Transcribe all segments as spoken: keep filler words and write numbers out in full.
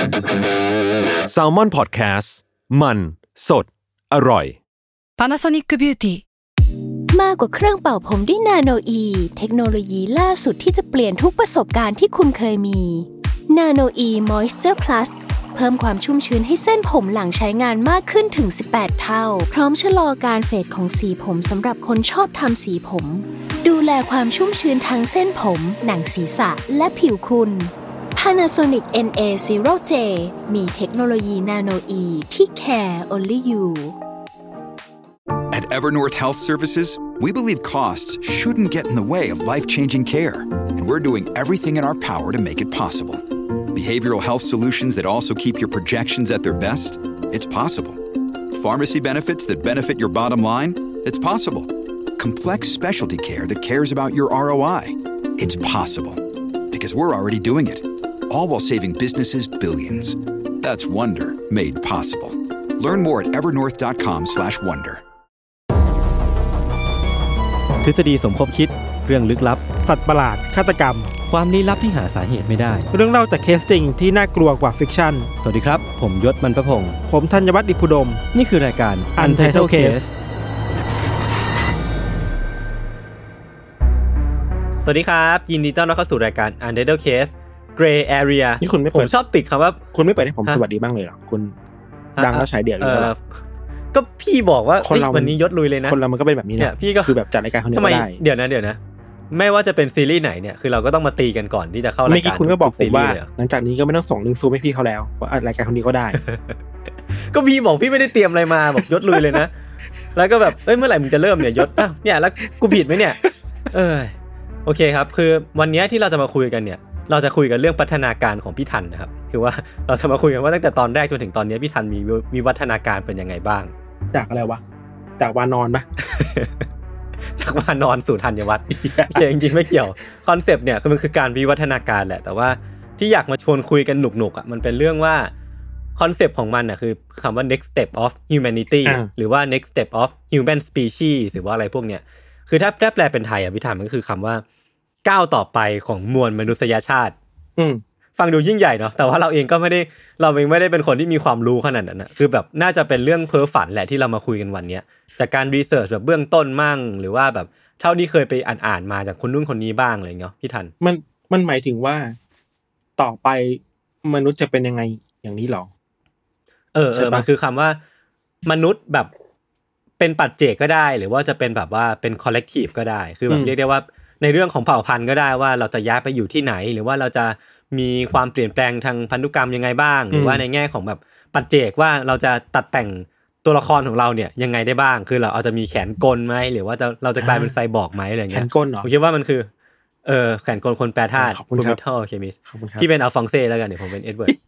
Salmon Podcast มันสดอร่อย Panasonic Beauty มากกว่าเครื่องเป่าผมด้วยนาโนอีเทคโนโลยีล่าสุดที่จะเปลี่ยนทุกประสบการณ์ที่คุณเคยมีนาโนอี Moisture Plus เพิ่มความชุ่มชื้นให้เส้นผมหลังใช้งานมากขึ้นถึงสิบแปดเท่าพร้อมชะลอการเฟดของสีผมสำหรับคนชอบทำสีผมดูแลความชุ่มชื้นทั้งเส้นผมหนังศีรษะและผิวคุณ Panasonic เอ็น เอ ศูนย์ เจ มีเทคโนโลยีนาโนอีที่ care only you At Evernorth Health Services, we believe costs shouldn't get in the way of life-changing care, and we're doing everything in our power to make it possible. Behavioral health solutions that also keep your projections at their best? It's possible. Pharmacy benefits that benefit your bottom line? It's possible. Complex specialty care that cares about your R O I? It's possible. Because we're already doing it, all while saving businesses billions. That's Wonder made possible. Learn more at evernorth dot com slash wonder. ทฤษฎีสมคบคิดเรื่องลึกลับสัตว์ประหลาดฆาตกรรมความลี้ลับที่หาสาเหตุไม่ได้เรื่องเล่าจากเคสจริงที่น่ากลัวกว่าฟิกชั่นสวัสดีครับผมยศมันประพงษ์ผมธัญวัฒน์อิพุดมนี่คือรายการ Untitled Case สวัสดีครับยินดีต้อนรับเข้าสู่รายการ Untitled Case Gray Area นี่คุณไม่ผมชอบติดคำว่าคุณไม่เปิดให้ผมสวัสดีบ้างเลยเหรอคุณดังแล้วฉายเดี่ยวอยู่แล้วก็พี่บอกว่าวันนี้ยศลุยเลยนะคนเรามันก็เป็นแบบนี้นะพี่ก็คือแบบจัดรายการคนนี้ก็ได้เดี๋ยวนะเดี๋ยวนะไม่ว่าจะเป็นซีรีส์ไหนเนี่ยคือเราก็ต้องมาตีกันก่อนที่จะเข้ารายการเมื่อกี้คุณก็บอกผมว่าหลังจากนี้ก็ไม่ต้องส่งลิงก์ซูมให้พี่เขาแล้วว่ารายการคนนี้ก็ได้ก็พี่บอกพี่ไม่ได้เตรียมอะไรมาบอกยศลุยเลยนะแล้วก็แบบเอ้ยเมื่อไหร่มึงจะเริ่มเนี่ยยศอ้าวเนี่ยแล้วกูผิดไหมเนี่ยเออโอเคครับคือวันนี้ที่เราจะมาคุยกันเนี่ยเราจะคุยกันเรื่องพัฒนาการของพี่ทันนะครับคือว่าเราจะมาคุยกันว่าตั้งแต่ตอนแรกจนถึงตอนนี้พี่ทันมีมีวัฒนาการเป็นยังไงบ้างจากอะไรวะจากวานอนปะจากวานอนสู่ธัญวัฒน์โอเคจริงๆไม่เกี่ยวคอนเซปต์เนี่ยคือมันคือการวิวัฒนาการแหละแต่ว่าที่อยากมาชวนคุยกันหนุกๆอ่ะมันเป็นเรื่องว่าคอนเซปต์ของมันน่ะคือคำว่า next step of humanity หรือว่า next step of human species หรือว่าอะไรพวกเนี้ยคือถ้าแปลเป็นไทยอ่ะพี่ถามมันก็คือคำว่าก้าวต่อไปของมวลมนุษยชาติฟังดูยิ่งใหญ่เนาะแต่ว่าเราเองก็ไม่ได้เราเองไม่ได้เป็นคนที่มีความรู้ขนาดนั้นนะคือแบบน่าจะเป็นเรื่องเพ้อฝันแหละที่เรามาคุยกันวันนี้จากการรีเสิร์ชแบบเบื้องต้นมั่งหรือว่าแบบเท่าที่เคยไปอ่านๆมาจากคนนู้นคนนี้บ้างอะไรเงี้ยพี่ทันมันมันหมายถึงว่าต่อไปมนุษย์จะเป็นยังไงอย่างนี้หรอเออเออมันคือคำว่ามนุษย์แบบเป็นปัจเจกก็ได้หรือว่าจะเป็นแบบว่าเป็นคอลเลกทีฟก็ได้คือแบบเรียกได้ว่าในเรื่องของเผ่าพันธุ์ก็ได้ว่าเราจะย้ายไปอยู่ที่ไหนหรือว่าเราจะมีความเปลี่ยนแปลงทางพันธุกรรมยังไงบ้างหรือว่าในแง่ของแบบปัจเจกว่าเราจะตัดแต่งตัวละครของเราเนี่ยยังไงได้บ้างคือเราเอาจะมีแขนกลไหมหรือว่าจะเราจะกลายเป็นไซบอร์กไหมอะไรเงี้ยแขนกลเหรอผมคิดว่ามันคือเออแขนกลคนแปรธาตุฟูมิทัลเคมิสพี่เป็นอัลฟองเซ่แล้วกันเดี๋ยวผมเป็นเอ็ดเวิร์ด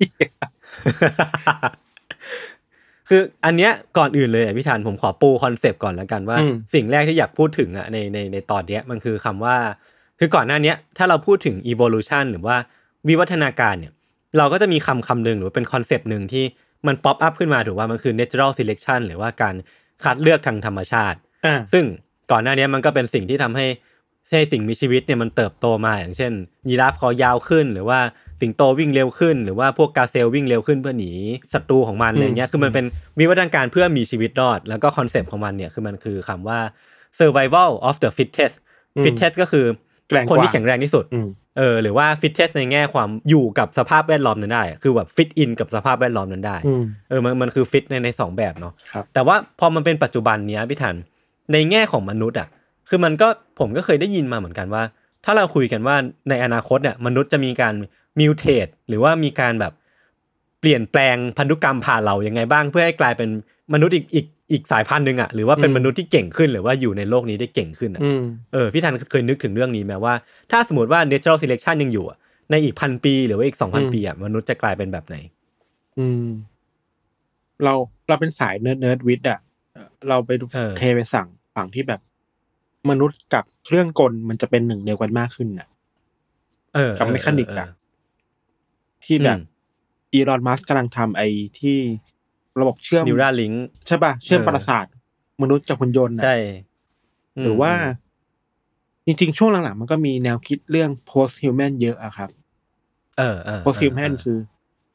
คืออันเนี้ยก่อนอื่นเลยอ่ะพี่ธันผมขอปูคอนเซปต์ก่อนแล้วกันว่าสิ่งแรกที่อยากพูดถึงอ่ะในในในตอนเนี้ยมันคือคำว่าคือก่อนหน้านี้ถ้าเราพูดถึง evolution หรือว่าวิวัฒนาการเนี่ยเราก็จะมีคำคำหนึ่งหรือเป็นคอนเซปต์หนึ่งที่มันป๊อปอัพขึ้นมาถูกว่ามันคือ natural selection หรือว่าการคัดเลือกทางธรรมชาติซึ่งก่อนหน้านี้มันก็เป็นสิ่งที่ทำให้ให้สิ่งมีชีวิตเนี่ยมันเติบโตมาอย่างเช่นยีราฟคอยาวขึ้นหรือว่าสิงโตวิ่งเร็วขึ้นหรือว่าพวกกาเซลวิ่งเร็วขึ้นเพื่อหนีศัตรูของมันอะไรเงี้ยคือมันเป็นวิวัฒนาการเพื่อมีชีวิตรอดแล้วก็คอนเซปต์ของมันเนี่ยคือมันคือคำว่า survival of the fittest fittest ก็คือคนที่แข็งแรงที่สุดเออหรือว่า fittest ในแง่ความอยู่กับสภาพแวดล้อมนั้นได้คือแบบ fit in กับสภาพแวดล้อมนั้นได้เออมันมันคือ fit ในในสองแบบเนาะแต่ว่าพอมันเป็นปัจจุบันเนี้ยพี่ทันในแง่ของมนุษย์อ่ะคือมันก็ผมก็เคยได้ยินมาเหมือนกันว่าถ้าเราคุยกันว่าในอนาคตเนี่ยมนุษย์จะมีการมิวเทตหรือว่ามีการแบบเปลี่ยนแปลงพันธุกรรมผ่านเรายังไงบ้างเพื่อให้กลายเป็นมนุษย์อีกอีกอีกสายพันธุ์นึงอ่ะหรือว่าเป็นมนุษย์ที่เก่งขึ้นหรือว่าอยู่ในโลกนี้ได้เก่งขึ้นอ่ะเออพี่ทันเคยนึกถึงเรื่องนี้มั้ยว่าถ้าสมมุติว่า natural selection ยังอยู่อ่ะในอีก หนึ่งพัน ปีหรือว่าอีก สองพัน ปีอ่ะมนุษย์จะกลายเป็นแบบไหนอืมเราเราเป็นสายเนิร์ดเนิร์ดวิทย์อ่ะเราไปเทไปสั่งฝั่งที่แบบมนุษย์กับเครื่องกลมันจะเป็นหนึ่งเดียวกันมากขึ้นน่ะเออกับเมคานิกอ่ะที่แบบอีลอนมัสก์กำลังทำไอ้ที่ระบบเชื่อม Neuralink ใช่ป่ะเชื่อมประสาทมนุษย์กับหุ่นยนต์น่ะใช่หรือว่าจริงๆช่วงหลังๆมันก็มีแนวคิดเรื่อง post human เยอะอะครับเออๆ post human คือ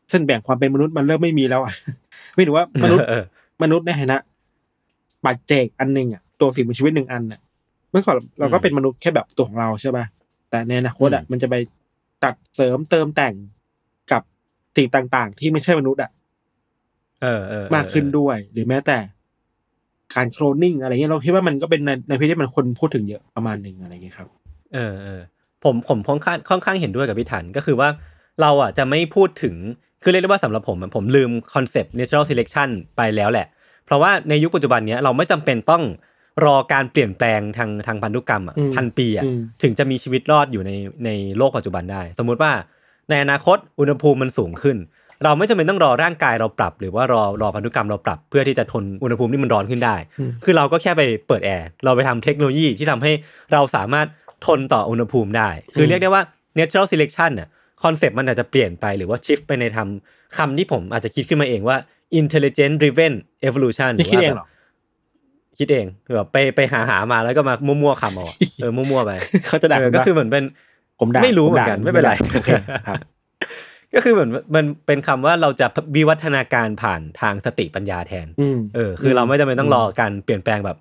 เส้นแบ่งความเป็นมนุษย์มันเริ่มไม่มีแล้วอ่ะ ไม่รู้ว่ามนุษย์มนุษย์ในฐานะปัจเจกอันนึงอ่ะตัวสิ่งมีชีวิตหนึ่งอันน่ะเมื่อก่อนเราก็เป็นมนุษย์แค่แบบตัวของเราใช่ป่ะแต่ในอนาคตอ่ะมันจะไปตัดเสริมเติมแต่งกับสิ่งต่างๆที่ไม่ใช่มนุษย์อ่ะเออเออมากขึ้นด้วยหรือแม้แต่การโคลนนิ่งอะไรเงี้ยเราคิดว่ามันก็เป็นในในพื้นที่มันคนพูดถึงเยอะประมาณนึงอะไรเงี้ยครับเออเออผมผมค่อนข้างค่อนข้างเห็นด้วยกับพี่ถันก็คือว่าเราอ่ะจะไม่พูดถึงคือเรียกได้ว่าสำหรับผมผมลืมคอนเซปต์ natural selection ไปแล้วแหละเพราะว่าในยุคปัจจุบันนี้เราไม่จำเป็นต้องรอการเปลี่ยนแปลงทางทางพันธุกรรมอ่ะพันปีอ่ะถึงจะมีชีวิตรอดอยู่ในในโลกปัจจุบันได้สมมุติว่าในอนาคตอุณหภูมิมันสูงขึ้นเราไม่จำเป็นต้องรอร่างกายเราปรับหรือว่ารอรอพันธุกรรมเราปรับเพื่อที่จะทนอุณหภูมิที่มันร้อนขึ้นได้คือเราก็แค่ไปเปิดแอร์เราไปทำเทคโนโลยีที่ทำให้เราสามารถทนต่ออุณหภูมิได้คือเรียกได้ว่า natural selection น่ะคอนเซปต์มันอาจจะเปลี่ยนไปหรือว่า shift ไปในทำคำที่ผมอาจจะคิดขึ้นมาเองว่า intelligent driven evolution หรือว่าแบบคิดเองคือแบบไปไปหาหามาแล้วก็มามั่วๆคำเอาเออมั่วๆไปเขาจะด่าก็คือเหมือนเป็นผมด่าไม่รู้เหมือนกันไม่เป็นไรครับก็คือเหมือนมันเป็นคำว่าเราจะวิวัฒนาการผ่านทางสติปัญญาแทนเออคือเราไม่จำเป็นต้องรอการเปลี่ยนแปลงแบบ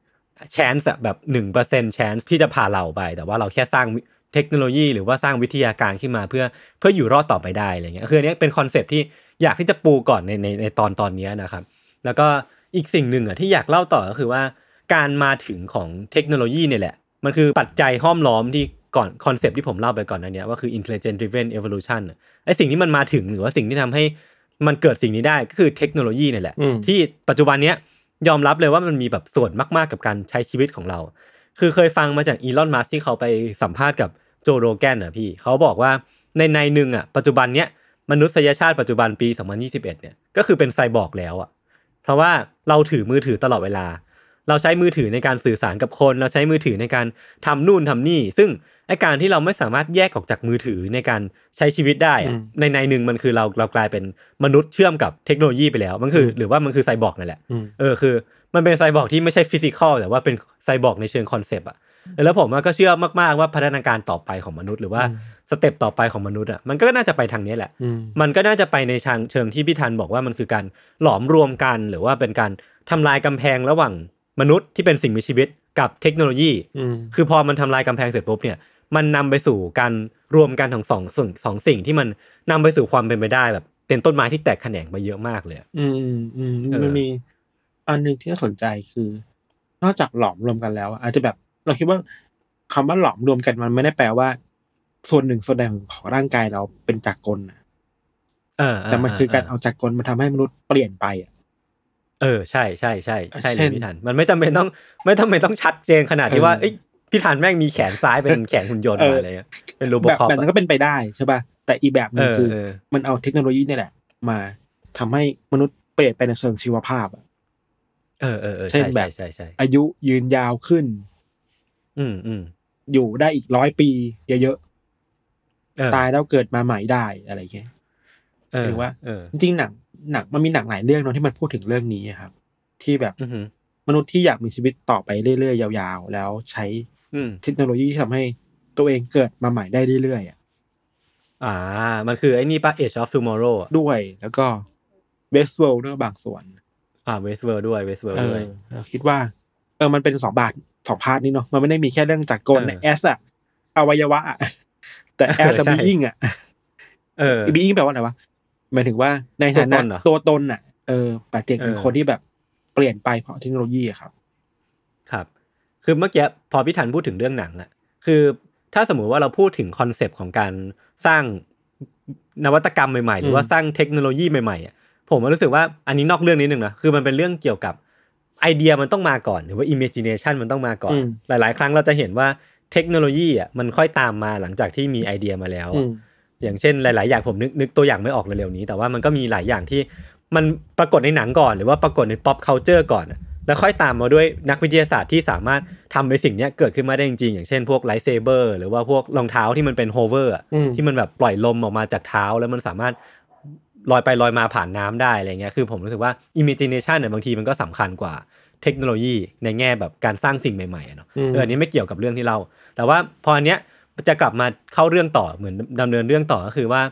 chance แบบ หนึ่งเปอร์เซ็นต์ chance ที่จะพาเราไปแต่ว่าเราแค่สร้างเทคโนโลยีหรือว่าสร้างวิทยาการขึ้นมาเพื่อเพื่ออยู่รอดต่อไปได้อะไรเงี้ยคืออันนี้เป็นคอนเซปต์ที่อยากที่จะปูก่อนในในในตอนตอนนี้นะครับแล้วก็อีกสิ่งหนึ่งอ่ะที่อยากเล่าต่อก็คือว่าการมาถึงของเทคโนโลยีเนี่ยแหละมันคือปัจจัยห้อมล้อมที่ก่อนคอนเซปต์ที่ผมเล่าไปก่อนนั้นเนี่ยว่าคือ intelligent driven evolution ไอ้สิ่งที่มันมาถึงหรือว่าสิ่งที่ทำให้มันเกิดสิ่งนี้ได้ก็คือเทคโนโลยีนี่แหละที่ปัจจุบันเนี้ยยอมรับเลยว่ามันมีแบบส่วนมากๆกับการใช้ชีวิตของเราคือเคยฟังมาจากอีลอนมัสก์ที่เขาไปสัมภาษณ์กับโจโรแกนอ่ะพี่เขาบอกว่าในในนึงอ่ะปัจจุบันเนี้ยมนุษยชาติปัจจุบันปีสองพันยี่สิบเอ็ดเนี่ยก็คือเป็นไซบอร์กแล้วอ่ะเพราะว่าเราถือมือถือตลอดเวลาเราใช้มือถือในการสื่อสารกับคนเราใช้มือถือในการทำนู่นทำนี่ซึ่งไอ้การที่เราไม่สามารถแยกออกจากมือถือในการใช้ชีวิตได้อ่ะในในนึงมันคือเราเรากลายเป็นมนุษย์เชื่อมกับเทคโนโลยีไปแล้วมันคือหรือว่ามันคือไซบอร์กนั่นแหละเออคือมันเป็นไซบอร์กที่ไม่ใช่ฟิสิคอลแต่ว่าเป็นไซบอร์กในเชิงคอนเซปต์อ่ะแล้วผมก็เชื่อมากๆว่าพัฒนาการต่อไปของมนุษย์หรือว่าสเต็ปต่อไปของมนุษย์อ่ะมันก็น่าจะไปทางนี้แหละมันก็น่าจะไปในทางเชิงที่พี่ธันบอกว่ามันคือการหลอมรวมกันหรือว่าเป็นการทำลายกำแพงระหว่างมนุษย์ที่เป็นสิ่งมีชีวิตกับเทคโนโลยีคือพอมันทำลายกำแพงเสร็จปุ๊บเนี่ยมันนำไปสู่การรวมกันของสองสิ่งสองสิ่งที่มันนำไปสู่ความเป็นไปได้แบบเป็นต้นไม้ที่แตกแขนงไปเยอะมากเลยอืมอืมมันมีอันนึงที่น่าสนใจคือนอกจากหลอมรวมกันแล้วอาจจะแบบเราคิดว่าคำว่าหลอมรวมกันมันไม่ได้แปลว่าส่วนหนึ่งส่วนใดของร่างกายเราเป็นจักรกลนะเออแต่มันคือการเอาจักรกลมาทำให้มนุษย์เปลี่ยนไปอ่ะเออใช่ใช่ใช่ใช่เลยพี่ธันมันไม่จำเป็นต้องไม่จำเป็นต้องชัดเจนขนาดที่ว่าเอ้ยพี่ธันแม่งมีแขนซ้ายเป็นแขนหุ่นยนต์มาอะไรเงี้ยเป็นโรบอคอปแบบนั้นก็เป็นไปได้ใช่ป่ะแต่อีแบบนึงคือมันเอาเทคโนโลยีนี่แหละมาทำให้มนุษย์เปลี่ยนไปในเชิงชีวภาพอ่ะเออเออใช่ใช่ใช่ใช่อายุยืนยาวขึ้นอืมอืมอยู่ได้อีกร้อยปีเยอะๆตายแล้วเกิดมาใหม่ได้อะไรเงี้ยหรือว่าจริงๆหนังหนังมันมีหนังหลายเรื่องเนาะที่มันพูดถึงเรื่องนี้ครับที่แบบมนุษย์ที่อยากมีชีวิตต่อไปเรื่อยๆยาวๆแล้วใช้เทคโนโลยีที่ทำให้ตัวเองเกิดมาใหม่ได้เรื่อยๆอ่ะอ่ามันคือไอ้นี่ป่ะ Age of Tomorrow ด้วยแล้วก็ Westworld ด้วยบางส่วนอ่า Westworld ด้วย Westworld ด้วยคิดว่าเออมันเป็นสองบาทสองพาร์ทนี้เนาะมันไม่ได้มีแค่เรื่องจักรกลใน S อ่ะอวัยวะอ่ะแต่ S กับ being อ่ะเออ being แปลว่าอะไรวะหมายถึงว่าในฐานะตัวตนน่ะเออปัจเจกเป็นคนที่แบบเปลี่ยนไปเพราะเทคโนโลยีครับครับคือเมื่อกี้พอพี่ธันพูดถึงเรื่องหนังอ่ะคือถ้าสมมุติว่าเราพูดถึงคอนเซปต์ของการสร้างนวัตกรรมใหม่ๆหรือว่าสร้างเทคโนโลยีใหม่ๆอ่ะผมรู้สึกว่าอันนี้นอกเรื่องนิดนึงนะคือมันเป็นเรื่องเกี่ยวกับไอเดียมันต้องมาก่อนหรือว่า imagination มันต้องมาก่อนหลายๆครั้งเราจะเห็นว่าเทคโนโลยีอ่ะมันค่อยตามมาหลังจากที่มีไอเดียมาแล้วอย่างเช่นหลายๆอย่างผมนึกนึกตัวอย่างไม่ออกเร็วๆนี้แต่ว่ามันก็มีหลายอย่างที่มันปรากฏในหนังก่อนหรือว่าปรากฏใน pop culture ก่อนแล้วค่อยตามมาด้วยนักวิทยาศาสตร์ที่สามารถทำในสิ่งนี้เกิดขึ้นมาได้จริงๆอย่างเช่นพวกไลท์เซเบอร์หรือว่าพวกรองเท้าที่มันเป็นโฮเวอร์ที่มันแบบปล่อยลมออกมาจากเท้าแล้วมันสามารถลอยไปลอยมาผ่านน้ำได้อะไรเงี้ยคือผมรู้สึกว่า imagination เนี่ยบางทีมันก็สำคัญกว่าเทคโนโลยีในแง่แบบการสร้างสิ่งใหม่ๆเนาะเอออันนี้ไม่เกี่ยวกับเรื่องที่เล่าแต่ว่าพออันเนี้ยจะกลับมาเข้าเรื่องต่อเหมือนดำเนินเรื่องต่อก็คือว่า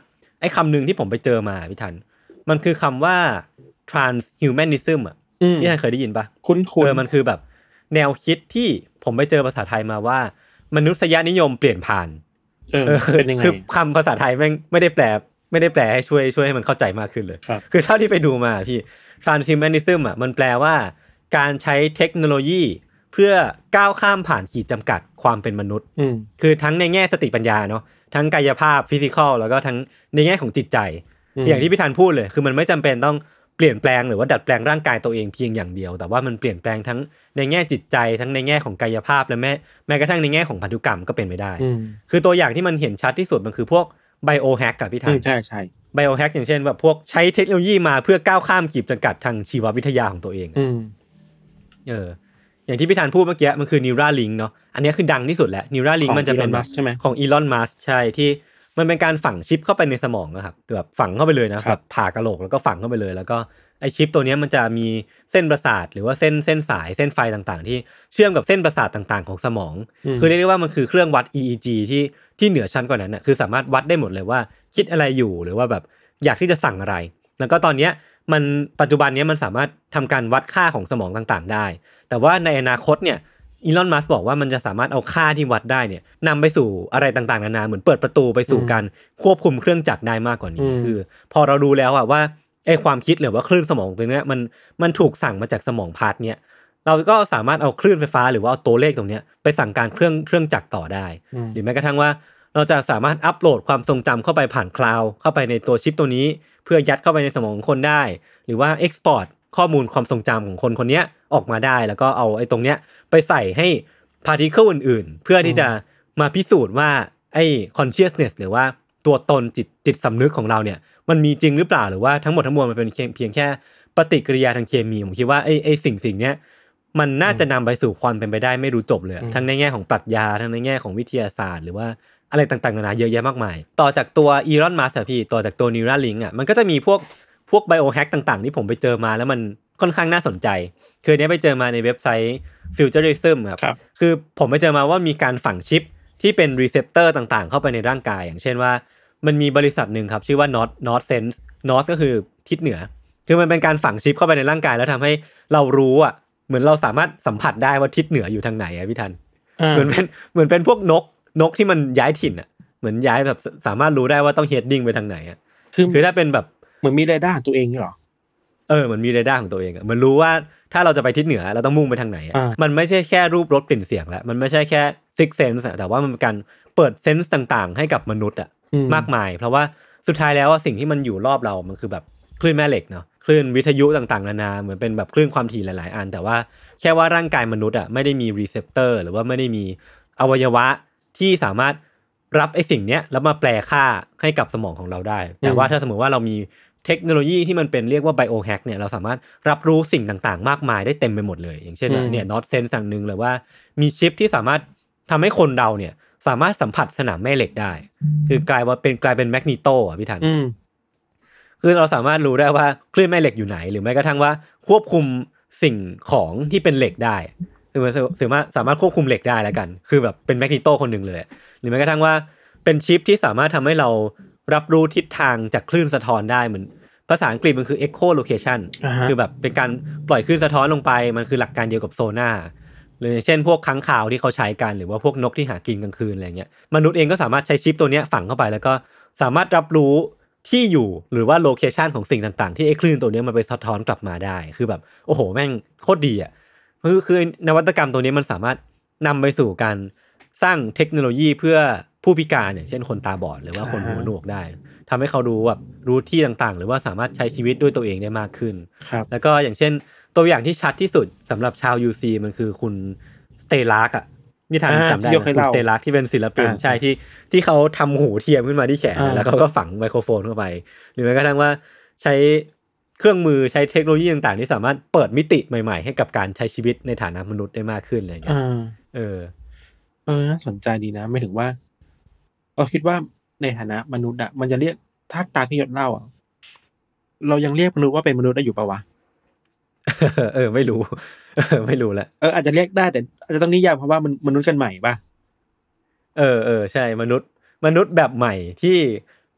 ไอ้คำนึงที่ผมไปเจอมาพี่ทันมันคือคำว่า transhumanism อ่ะพี่ทันเคยได้ยินปะคุ้นๆเออมันคือแบบแนวคิดที่ผมไปเจอภาษาไทยมาว่ามนุษยนิยมเปลี่ยนผ่านเออเป็นยังไงคือคำภาษาไทยแม่งไม่ได้แปลไม่ได้แปลให้ช่วยช่วยให้มันเข้าใจมากขึ้นเลยคือเท่าที่ไปดูมาพี่ transhumanism อ่ะมันแปลว่าการใช้เทคโนโลยีเพื่อก้าวข้ามผ่านขีดจำกัดความเป็นมนุษย์คือทั้งในแง่สติปัญญาเนาะทั้งกายภาพฟิสิกอลแล้วก็ทั้งในแง่ของจิตใจอย่างที่พี่ธันพูดเลยคือมันไม่จำเป็นต้องเปลี่ยนแปลงหรือว่าดัดแปลงร่างกายตัวเองเพียงอย่างเดียวแต่ว่ามันเปลี่ยนแปลงทั้งในแง่จิตใจทั้งในแง่ของกายภาพและแม้แม้กระทั่งในแง่ของพันธุกรรมก็เป็นไปได้คือตัวอย่างที่มันเห็นชัดที่สุดมันคือพวกไบโอแฮกกับพี่ธันใช่ใช่ไบโอแฮกอย่างเช่นแบบพวกใช้เทคโนโลยีมาเพื่อก้าวข้ามขีดจำกัดทางชีววิทยาของตัวเองเอออย่างที่พี่ธันพูดเมื่อกี้มันคือ Neuralink เนาะอันนี้คือดังที่สุดแหละ Neuralink มันจะเป็นแบบของ Elon Musk ใช่ที่มันเป็นการฝังชิปเข้าไปในสมองนะครับแบบฝังเข้าไปเลยนะแบบผ่ากะโหลกแล้วก็ฝังเข้าไปเลยแล้วก็ไอชิปตัวนี้มันจะมีเส้นประสาทหรือว่าเส้นเส้นสายเส้นไฟต่างๆที่เชื่อมกับเส้นประสาทต่างๆของสมองคือเรียกได้ว่ามันคือเครื่องวัด อี อี จี ที่ที่เหนือชั้นกว่านั้นน่ะคือสามารถวัดได้หมดเลยว่าคิดอะไรอยู่หรือว่าแบบอยากที่จะสั่งอะไรแล้วก็ตอนนี้มันปัจจุบันนี้มันสามารถทำการวัดค่าของสมองต่างๆได้แต่ว่าในอนาคตเนี่ยอีลอนมัสก์บอกว่ามันจะสามารถเอาค่าที่วัดได้เนี่ยนำไปสู่อะไรต่างๆนานาเหมือนเปิดประตูไปสู่การควบคุมเครื่องจักรได้มากกว่านี้คือพอเราดูแล้วอะว่าไอ้ความคิดหรือว่าคลื่นสมองตรงนี้มันมันถูกสั่งมาจากสมองพาร์ทเนี่ยเราก็สามารถเอาคลื่นไฟฟ้าหรือว่าเอาตัวเลขตรงนี้ไปสั่งการเครื่องเครื่องจักรต่อได้หรือแม้กระทั่งว่าเราจะสามารถอัปโหลดความทรงจำเข้าไปผ่านคลาวด์เข้าไปในตัวชิปตัวนี้เพื่อยัดเข้าไปในสมองของคนได้หรือว่าเอ็กซ์พอร์ตข้อมูลความทรงจำของคนคนนี้ออกมาได้แล้วก็เอาไอ้ตรงเนี้ยไปใส่ให้พาร์ติเคิลอื่นๆเพื่อที่จะมาพิสูจน์ว่าไอ้ consciousness หรือว่าตัวตนจิตจิตสำนึกของเราเนี่ยมันมีจริงหรือเปล่าหรือว่าทั้งหมดทั้งมวลมันเป็นเพียงแค่ปฏิกิริยาทางเคมีผมคิดว่าไอ้ไอ้สิ่งสิ่งเนี้ยมันน่าจะนำไปสู่ความเป็นไปได้ไม่รู้จบเลยทั้งในแง่ของปรัชญาทั้งในแง่ของวิทยาศาสตร์หรือว่าอะไรต่างๆนานาเยอะแยะมากมายต่อจากตัว Elon Musk อ่ะพี่ต่อจากตัว Neuralink อ่ะมันก็จะมีพวกพวกไบโอแฮกต่างๆที่ผมไปเจอมาแล้วมันค่อนข้างน่าสนใจคือเนี้ยไปเจอมาในเว็บไซต์ Futurism ครับคือผมไปเจอมาว่ามีการฝังชิปที่เป็นรีเซปเตอร์ต่างๆเข้าไปในร่างกายอย่างเช่นว่ามันมีบริษัทหนึ่งครับชื่อว่า North North Sense North ก็คือทิศเหนือคือมันเป็นการฝังชิปเข้าไปในร่างกายแล้วทำให้เรารู้อ่ะเหมือนเราสามารถสัมผัสได้ว่าทิศเหนืออยู่ทางไหนอ่ะพี่ทันเหมือนเป็นเหมือนเป็นพวกนกนกที่มันย้ายถิ่นอ่ะเหมือนย้ายแบบสามารถรู้ได้ว่าต้องเฮดดิ้งไปทางไหนอ่ะคือคือถ้าเป็นแบบเหมือนมีเรดาร์ของตัวเองเหรอเออเหมือนมีเรดาร์ของตัวเองอ่ะเหมือนรู้ว่าถ้าเราจะไปทิศเหนือเราต้องมุ่งไปทางไหนอ่ะมันไม่ใช่แค่รูปรสกลิ่นเสียงแล้วมันไม่ใช่แค่ซิกเซนส์แต่ว่ามันเป็นการเปิดเซนส์ต่างๆให้กับมนุษย์อ่ะมากมายเพราะว่าสุดท้ายแล้วสิ่งที่มันอยู่รอบเรามันคือแบบคลื่นแม่เหล็กเนาะคลื่นวิทยุต่างๆนานาเหมือนเป็นแบบคลื่นความถี่หลายๆอันแต่ว่าแค่ว่าร่างกายมนุษย์อ่ะไม่ได้มีรีเซปเตอร์หรือว่าไม่ได้มีอวัยวะที่สามารถรับไอ้สิ่งเนี้ยแล้วมาแปลค่าให้กับสมองของเราได้แต่ว่าถ้าสมมติว่าเรามีเทคโนโลยีที่มันเป็นเรียกว่าไบโอแฮกเนี่ยเราสามารถรับรู้สิ่งต่างๆมากมายได้เต็มไปหมดเลยอย่างเช่นเนี่ยน็อตเซนสั่งนึงเลยว่ามีชิปที่สามารถทำให้คนเราเนี่ยสามารถสัมผัสสนามแม่เหล็กได้คือกลายว่าเป็นกลายเป็นแมกนีโตอ่ะพี่ทันคือเราสามารถรู้ได้ว่าคลื่นแม่เหล็กอยู่ไหนหรือแม้กระทั่งว่าควบคุมสิ่งของที่เป็นเหล็กได้คือมันสามารถสามารถควบคุมเหล็กได้แล้วกันคือแบบเป็นแมกนีโตคนนึงเลยหรือแม้กระทั่งว่าเป็นชิปที่สามารถทำให้เรารับรู้ทิศทางจากคลื่นสะท้อนได้เหมือนภาษาอังกฤษมันคือ echo location คือแบบเป็นการปล่อยคลื่นสะท้อนลงไปมันคือหลักการเดียวกับโซน่าหรือเช่นพวกค้างคาวที่เขาใช้กันหรือว่าพวกนกที่หากินกลางคืนอะไรเงี้ยมนุษย์เองก็สามารถใช้ชิปตัวเนี้ยฝังเข้าไปแล้วก็สามารถรับรู้ที่อยู่หรือว่าโลเคชันของสิ่งต่างๆที่ไอ้คลื่นตัวนี้มันไปสะท้อนกลับมาได้คือแบบโอ้โหแม่งโคตรดีอ่ะคือคือนวัตกรรมตัวนี้มันสามารถนำไปสู่การสร้างเทคโนโลยีเพื่อผู้พิการอย่างเช่นคนตาบอดหรือว่าคนหูหนวกได้ทำให้เขารู้แบบรู้ที่ต่างๆหรือว่าสามารถใช้ชีวิตด้วยตัวเองได้มากขึ้นแล้วก็อย่างเช่นตัวอย่างที่ชัดที่สุดสำหรับชาว ยู ซี มันคือคุณสเตลาร์กอ่ะนี่ทันจำได้คุณสเตลาร์กที่เป็นศิลปินใช่ที่ที่เขาทำหูเทียมขึ้นมาที่แขนแล้วเขาก็ฝังไมโครโฟนเข้าไปหรือแม้กระทั่งว่าใช้เครื่องมือใช้เทคโนโลยีต่างๆที่สามารถเปิดมิติใหม่ๆให้กับการใช้ชีวิตในฐานะมนุษย์ได้มากขึ้นอะไรอย่างเงี้ยเออเออน่าสนใจดีนะไม่ถึงว่าเราคิดว่าในฐานะมนุษย์อะมันจะเรียกถ้าตาพี่ยศเล่าอะเรายังเรียกมนุษย์ว่าเป็นมนุษย์ได้อยู่ปะวะเออไม่รู้ ไม่รู้แหละเอออาจจะเรียกได้แต่อาจจะต้องนิยามเพราะว่ามันมนุษย์กันใหม่ป่ะเออเออใช่มนุษย์มนุษย์แบบใหม่ที่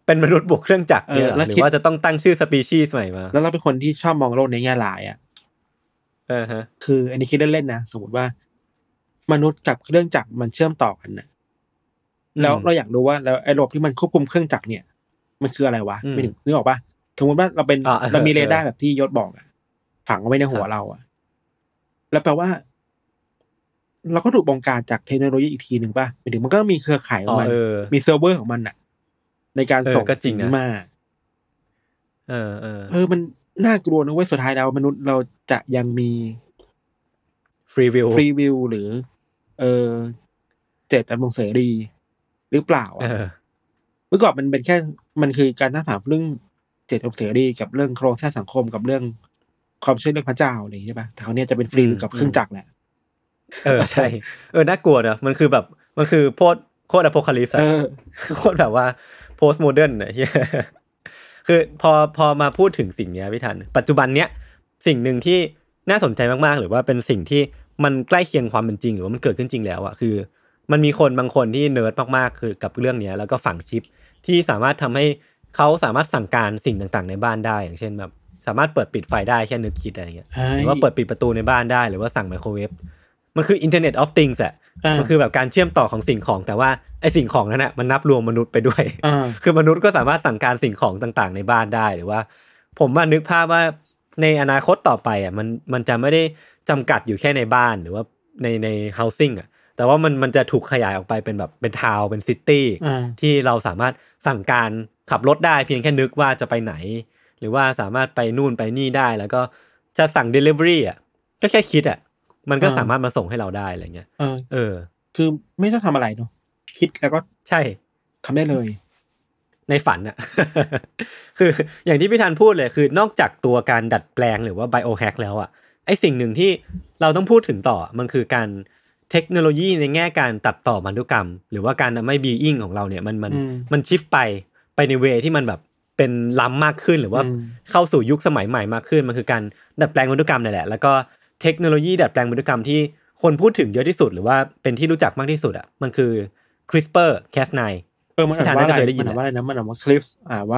เป็นมนุษย์บวกเครื่องจักรเนี่ยหรือว่าจะต้องตั้งชื่อสปีชีส์ใหม่มาแล้วเราเป็นคนที่ชอบมองโลกในแง่ร้ายอ่ะเออฮะคืออันนี้คิดเล่นๆนะสมมติว่ามนุษย์กับเครื่องจักรมันเชื่อมต่อกันนะแล้วเราอยากรู้ว่าแล้วไอ้ระบบที่มันควบคุมเครื่องจักรเนี่ยมันคืออะไรวะไม่ถึงนึกออกป่ะสมมติว่าเราเป็นเรามีเรดาร์แบบที่ยศบอกอ่ะฝังเอาไว้ในหัวเราอ่ะแล้วแปลว่าเราก็ถูกบงการจากเทคโนโลยีอีกทีหนึ่งป่ะหมายถึงมันก็มีเครือข่ายของมันมีเซิร์ฟเวอร์ของมันอ่ะในการส่งสิ่งนี้มาเออเออเออมันน่ากลัวนะเว้ยสุดท้ายแล้วมนุษย์เราจะยังมีฟรีวิลฟรีวิลหรือเออเจตจำนงเสรีหรือเปล่าอ่ะเมื่อก่อนมันเป็นแค่มันคือการตั้งคำถามเรื่องเจตจำนงเสรีกับเรื่องโครงสร้างสังคมกับเรื่องความเชื่อเรื่องพระเจ้าอะไรอย่างนี้ใช่ป่ะแต่คราวนี้จะเป็นฟรีวิลกับเครื่องจักรแหละเออใช่เออน่ากลัวนะมันคือแบบมันคือโพดโคตรอโพคาลิปส์โคตรแบบว่าโพสต์โมเดิร์นอ่ะคือพอพอมาพูดถึงสิ่งนี้พี่ทันปัจจุบันเนี้ยสิ่งหนึ่งที่น่าสนใจมากๆหรือว่าเป็นสิ่งที่มันใกล้เคียงความเป็นจริงหรือว่ามันเกิดขึ้นจริงแล้วอ่ะคือมันมีคนบางคนที่เนิร์ดมากๆคือกับเรื่องนี้แล้วก็ฝังชิปที่สามารถทำให้เขาสามารถสั่งการสิ่งต่างๆในบ้านได้อย่างเช่นแบบสามารถเปิดปิดไฟได้แค่นึกคิดอะไรเงี้ยหรือว่าเปิดปิดประตูในบ้านได้หรือว่าสั่งไมโครเวฟมันคือ Internet of Things อ่ะมันคือแบบการเชื่อมต่อของสิ่งของแต่ว่าไอ้สิ่งของนั้นน่ะมันนับรวมมนุษย์ไปด้วยคือมนุษย์ก็สามารถสั่งการสิ่งของต่างๆในบ้านได้หรือว่าผมมานึกภาพว่าในอนาคตต่อไปอ่ะมันมันจะไม่ได้จำกัดอยู่แค่ในบ้านหรือว่าในใน housing อ่ะแต่ว่ามันมันจะถูกขยายออกไปเป็นแบบเป็นทาวน์เป็นซิตี้ที่เราสามารถสั่งการขับรถได้เพียงแค่นึกว่าจะไปไหนหรือว่าสามารถไปนู่นไปนี่ได้แล้วก็จะสั่ง delivery อ่ะก็แค่คิดอ่ะมันก็สามารถมาส่งให้เราได้อะไรเงี้ยเออเออคือไม่ต้องทำอะไรเนาะคิดแล้วก็ใช่ทำได้เลยในฝันอ่ะ คืออย่างที่พี่ธันพูดเลยคือนอกจากตัวการดัดแปลงหรือว่าไบโอแฮกแล้วอ่ะไอสิ่งหนึ่งที่เราต้องพูดถึงต่อมันคือการเทคโนโลยีในแง่การตัดต่อพันธุกรรมหรือว่าการทำให้บีอิงของเราเนี่ยมันมันมันชิฟไปไปในเวที่มันแบบเป็นล้ำมากขึ้นหรือว่าเข้าสู่ยุคสมัยใหม่มากขึ้นมันคือการดัดแปลงพันธุกรรมนี่แหละแล้วก็เทคโนโลยีดัดแปลงพันธุกรรมที่คนพูดถึงเยอะที่สุดหรือว่าเป็นที่รู้จักมากที่สุดอ่ะมันคือ CRISPR แคส ไนน์เออมันอ่านว่าอะไรมันอ่านว่าอะไรนะมันอ่านว่า CRISPR อ่านว่า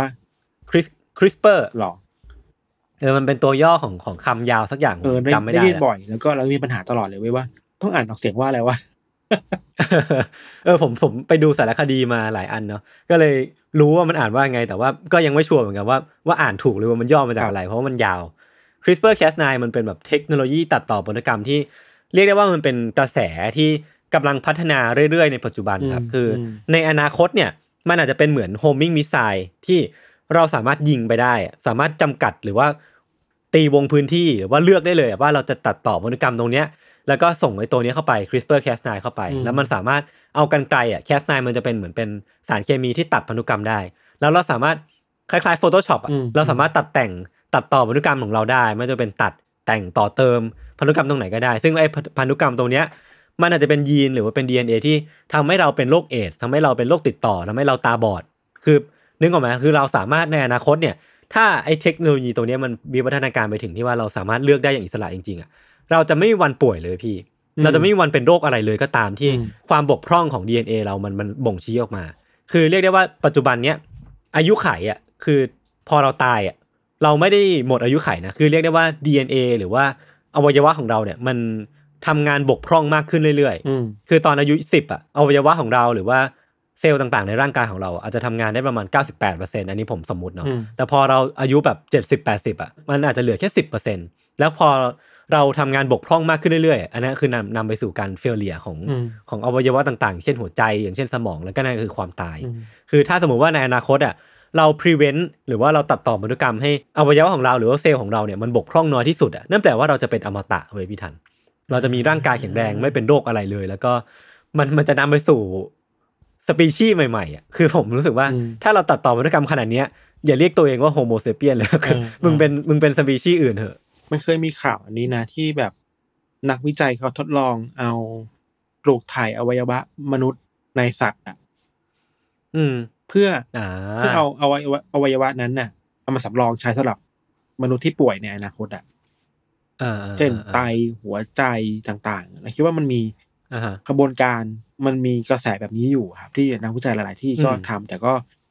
CRISPR หรอเออมันเป็นตัวย่อของของคำยาวสักอย่างจำไม่ได้ได้บ่อยแล้วก็เรามีปัญหาตลอดเลยเว้ยว่าต้องอ่านออกเสียงว่าอะไรวะเออผมผมไปดูสารคดีมาหลายอันเนาะก็เลยรู้ว่ามันอ่านว่าไงแต่ว่าก็ยังไม่ชัวร์เหมือนกันว่าว่าอ่านถูกหรือว่ามันย่อมาจากอะไรเพราะว่ามันยาว CRISPR แคส ไนน์ มันเป็นแบบเทคโนโลยีตัดต่อพันธุกรรมที่เรียกได้ว่ามันเป็นกระแสที่กำลังพัฒนาเรื่อยๆในปัจจุบันครับคือในอนาคตเนี่ยมันอาจจะเป็นเหมือนโฮมมิ่งมิสไซล์ที่เราสามารถยิงไปได้สามารถจำกัดหรือว่าตีวงพื้นที่หรือว่าเลือกได้เลยว่าเราจะตัดต่อพันธุกรรมตรงเนี้ยแล้วก็ส่งไอ้ตัวนี้เข้าไป CRISPR แคส ไนน์ เข้าไปแล้วมันสามารถเอากรรไกรอ่ะ แคส ไนน์ มันจะเป็นเหมือนเป็นสารเคมีที่ตัดพันธุกรรมได้แล้วเราสามารถคล้ายๆ Photoshop อ่ะเราสามารถตัดแต่งตัดต่อพันธุกรรมของเราได้ไม่ว่าจะเป็นตัดแต่งต่อเติมพันธุกรรมตรงไหนก็ได้ซึ่งไอ้พันธุกรรมตรงเนี้ยมันอาจจะเป็นยีนหรือว่าเป็น ดี เอ็น เอ ที่ทำให้เราเป็นโรคเอดส์ทำให้เราเป็นโรคติดต่อทำให้เราตาบอดคือนึกออกไหมคือเราสามารถในอนาคตเนี่ยถ้าไอ้เทคโนโลยีตรงนี้มันมีพัฒนาการไปถึงที่ว่าเราสามารถเลือกได้อย่างอิสระจริงๆอ่ะเราจะไม่มีวันป่วยเลยพี่เราจะไม่มีวันเป็นโรคอะไรเลยก็ตามที่ความบกพร่องของ ดี เอ็น เอ เรามันมันบ่งชี้ออกมาคือเรียกได้ว่าปัจจุบันเนี้ยอายุขัยอ่ะคือพอเราตายอ่ะเราไม่ได้หมดอายุขัยนะคือเรียกได้ว่า ดี เอ็น เอ หรือว่าอวัยวะของเราเนี่ยมันทำงานบกพร่องมากขึ้นเรื่อยๆคือตอนอายุสิบอ่ะอวัยวะของเราหรือว่าเซลล์ต่างๆในร่างกายของเราอาจจะทำงานได้ประมาณ เก้าสิบแปดเปอร์เซ็นต์ อันนี้ผมสมมุติเนาะแต่พอเราอายุแบบเจ็ดสิบ แปดสิบอ่ะมันอาจจะเหลือแค่ สิบเปอร์เซ็นต์ แล้วพอเราทำงานบกพร่องมากขึ้นเรื่อยๆอันนั้นคือนำนำไปสู่การเฟลเลียของของอวัยวะต่างๆเช่นหัวใจอย่างเช่นสมองแล้วก็นั่นคือความตายคือถ้าสมมุติว่าในอนาคตอ่ะเรา prevent หรือว่าเราตัดต่อพันธุกรรมให้อวัยวะของเราหรือว่าเซลล์ของเราเนี่ยมันบกพร่องน้อยที่สุดอ่ะนั่นแปลว่าเราจะเป็นอมตะเว้ยพี่ทันเราจะมีร่างกายแข็งแรงไม่เป็นโรคอะไรเลยแล้วก็มันมันจะนำไปสู่สปีชีส์ใหม่ๆอ่ะคือผมรู้สึกว่าถ้าเราตัดต่อพันธุกรรมขนาดนี้อย่าเรียกตัวเองว่าโฮโมเซเปียนเลยมึงเป็นมึงเป็นสปีชีส์อื่นเถอะมันเคยมีข่าวอันนี้นะที่แบบนักวิจัยเขาทดลองเอาปลูกถ่ายอวัยวะมนุษย์ในสัตว์อ่ะอืมเพื่อเพื่อเอาเอาอวัยวะอวัยวะนั้นน่ะเอามาสำรองใช้สำหรับมนุษย์ที่ป่วยในอนาคตอ่ะเช่นไตหัวใจต่างๆเราคิดว่ามันมีกระบวนการมันมีกระแสแบบนี้อยู่ครับที่นักวิจัยหลายๆที่ก็ทำแต่ก็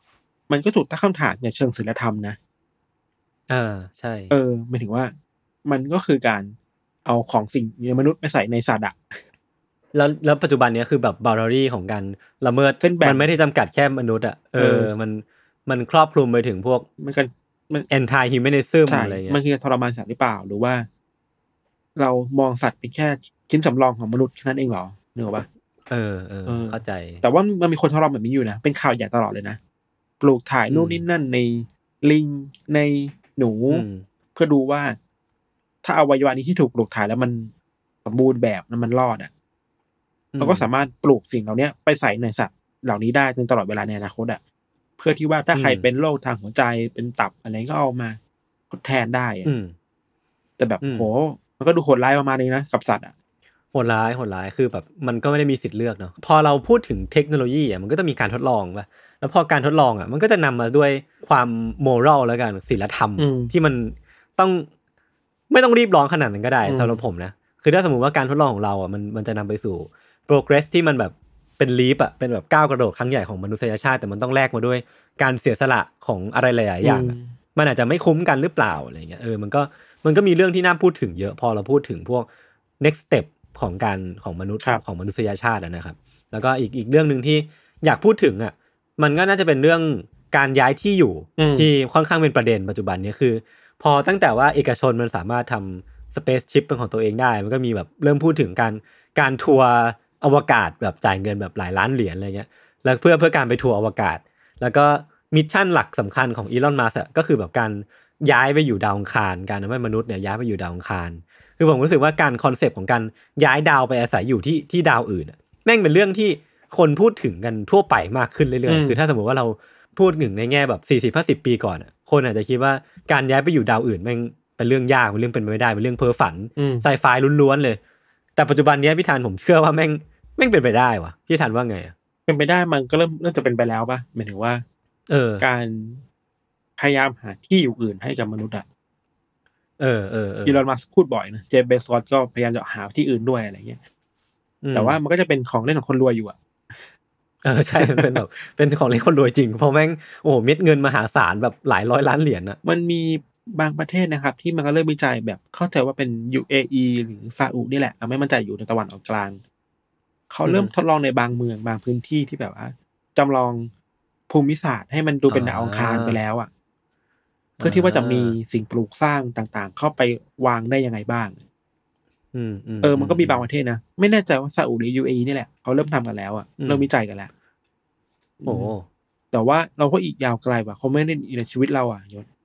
มันก็ถูกตั้งคำถามในเชิงศีลธรรมนะเออใช่เออหมายถึงว่ามันก็คือการเอาของสิ่งในมนุษย์ไปใส่ในสัตว์อ่ะแล้วแล้วปัจจุบันนี้คือแบบบาวารีของการละเมิดมันไม่ได้จำกัดแค่มนุษย์อ่ะเออมันมันครอบคลุมไปถึงพวกมันกันมัน anti humanism อะไรเงี้ยมันคือทรมานสัตว์หรือเปล่าหรือว่าเรามองสัตว์เป็นแค่ชิ้นสำรองของมนุษย์แค่นั้นเองเหรอนึกออกป่ะเออเออเข้าใจแต่ว่ามันมีคนทดลองแบบนี้อยู่นะเป็นข่าวใหญ่ตลอดเลยนะปลูกถ่ายนู่นนี่นั่นในลิงในหนูเพื่อดูว่าถ้าอวัยวะนี้ที่ถูกปลูกถ่ายแล้วมันสมบูรณ์แบบนั้นมันรอดอ่ะเราก็สามารถปลูกสิ่งเหล่านี้ไปใส่ในสัตว์เหล่านี้ได้จนตลอดเวลาในอนาคตอ่ะเพื่อที่ว่าถ้าใครเป็นโรคทางหัวใจเป็นตับอะไรก็เอามาทดแทนได้อ่ะแต่แบบโหมันก็ดูโหดร้ายประมาณนึงนะกับสัตว์อ่ะโหดร้ายโหดร้ายคือแบบมันก็ไม่ได้มีสิทธิ์เลือกเนาะพอเราพูดถึงเทคโนโลยีอ่ะมันก็ต้องมีการทดลองป่ะแล้วพอการทดลองอ่ะมันก็จะนำมาด้วยความโมรัลแล้วกันศีลธรรมที่มันต้องไม่ต้องรีบร้อนขนาดนั้นก็ได้สำหรับผมนะคือถ้าสมมุติว่าการทดลองของเราอ่ะมันมันจะนำไปสู่ progress ที่มันแบบเป็นลีฟอ่ะเป็นแบบก้าวกระโดดครั้งใหญ่ของมนุษยชาติแต่มันต้องแลกมาด้วยการเสียสละของอะไรหลายๆอย่างมันอาจจะไม่คุ้มกันหรือเปล่าอะไรเงี้ยเออมันก็มันก็มีเรื่องที่น่าพูดถึงเยอะพอเราพูดถึงพวก next step ของการของมนุษย์ของมนุษยชาตินะครับแล้วก็อีกอีกเรื่องนึงที่อยากพูดถึงอ่ะมันก็น่าจะเป็นเรื่องการย้ายที่อยู่ที่ค่อนข้างเป็นประเด็นปัจจุบันนี้คือพอตั้งแต่ว่าเอกชนมันสามารถทำ space ship เป็นของตัวเองได้มันก็มีแบบเริ่มพูดถึงการการทัวร์อวกาศแบบจ่ายเงินแบบหลายล้านเหรียญอะไรเงี้ยแล้วเพื่อเพื่อการไปทัวร์อวกาศแล้วก็มิชชั่นหลักสำคัญของอีลอนมัสก์ก็คือแบบการย้ายไปอยู่ดาวอังคารการทำให้มนุษย์เนี่ยย้ายไปอยู่ดาวอังคารคือผมรู้สึกว่าการคอนเซปต์ของการย้ายดาวไปอาศัยอยู่ที่ที่ดาวอื่นแม่งเป็นเรื่องที่คนพูดถึงกันทั่วไปมากขึ้นเรื่อยๆคือถ้าสมมติว่าเราพูดถึงในแง่แบบ สี่สิบห้าสิบ ปีก่อนคนอาจจะคิดว่าการย้ายไปอยู่ดาวอื่นแม่งเป็นเรื่องยากเป็นเรื่องเป็นไปไม่ได้เป็นเรื่องเพ้อฝันไซไฟล้วนๆเลยแต่ปัจจุบันนี้พี่ธันผมเชื่อว่าแม่งแม่งเป็นไปได้วะพี่ธันว่าไงอ่ะเป็นไปได้มันก็เริ่มเริ่มจะเป็นไปแล้วป่ะหมายถึงว่าเออการพยายามหาที่อยู่อื่นให้กับมนุษย์อ่ะเออเอออีลอนมัสก์พูดบ่อยนะเจฟเบซอสก็พยายามจะหาที่อื่นด้วยอะไรเงี้ยแต่ว่ามันก็จะเป็นของเล่นของคนรวยอยู่อ่ะเออใช่มันเป็นแบบเป็นของเล่นคนรวยจริงเพราะแม่งโอ้โหเม็ดเงินมหาศาลแบบหลายร้อยล้านเหรียญอ่ะมันมีบางประเทศนะครับที่มันก็เริ่มวิจัยแบบเข้าใจว่าเป็น ยู เอ อี หรือซาอุนี่แหละเราไม่มั่นใจอยู่ในตะวันออกกลางเขาเริ่มทดลองในบางเมืองบางพื้นที่ที่แบบว่าจำลองภูมิศาสตร์ให้มันดูเป็นดาวอังคารไปแล้วอ่ะเพื่อที่ว่าจะมีสิ่งปลูกสร้างต่างๆเข้าไปวางได้ยังไงบ้างอืมเออมันก็มีบางประเทศนะไม่แน่ใจว่าซาอุหรือ ยู เอ อี นี่แหละเขาเริ่มทำกันแล้วอ่ะเริ่มวิจัยกันแล้วโอ้แต่ว่าเราก็อีกยาวไกลว่ะเขาไม่ได้ในชีวิตเราอ่ะยศ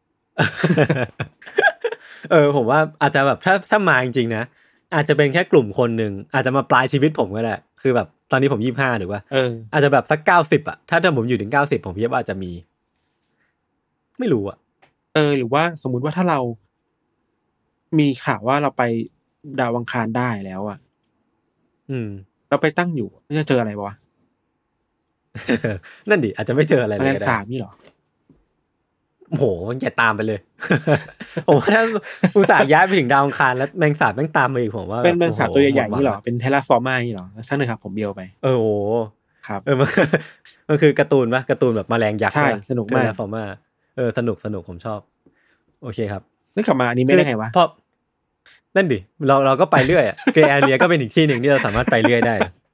เออผมว่าอาจจะแบบถ้าถ้ามาจริงๆนะอาจจะเป็นแค่กลุ่มคนนึงอาจจะมาปลายชีวิตผมก็ได้คือแบบตอนนี้ผมยี่สิบห้าหรือว่าเอออาจจะแบบสักเก้าสิบอ่ะถ้าถ้าผมอยู่ถึงเก้าสิบผมคิดว่าอาจจะมีไม่รู้อ่ะเออหรือว่าสมมุติว่าถ้าเรามีข่าวว่าเราไปดาวอังคารได้แล้วอ่ะอืมเราไปตั้งอยู่จะเจออะไรวะนั่นดิอาจจะไม่เจออะไรเลยก็ได้สามนี่หรอโอ้โหอย่าตามไปเลย ผมว่าถ้าอุตส่าห์ย้ายไปถึงดาวอังคารแล้วแมงสาบแม่งตามมาอีกผมว่าเป็นแมงสาบตัวใหญ่ๆนี่หรอเป็นเทราฟอร์มานี่หรอท่านนึงครับผมเบียวไปเออโอ้ครับเออมันมันคือการ์ตูนป่ะการ์ตูนแบบแมลงยักษ์ใช่สนุกมากเทราฟอร์มาเออสนุกสนุกผมชอบโอเคครับนึกกลับมาอันนี้ไม่ได้ไงวะเพราะนั่นดิเราเราก็ไปเรื่อยอ่ะเกรย์แอเรียก็เป็นอีกที่นึงที่เราสามารถไปเรื่อยได้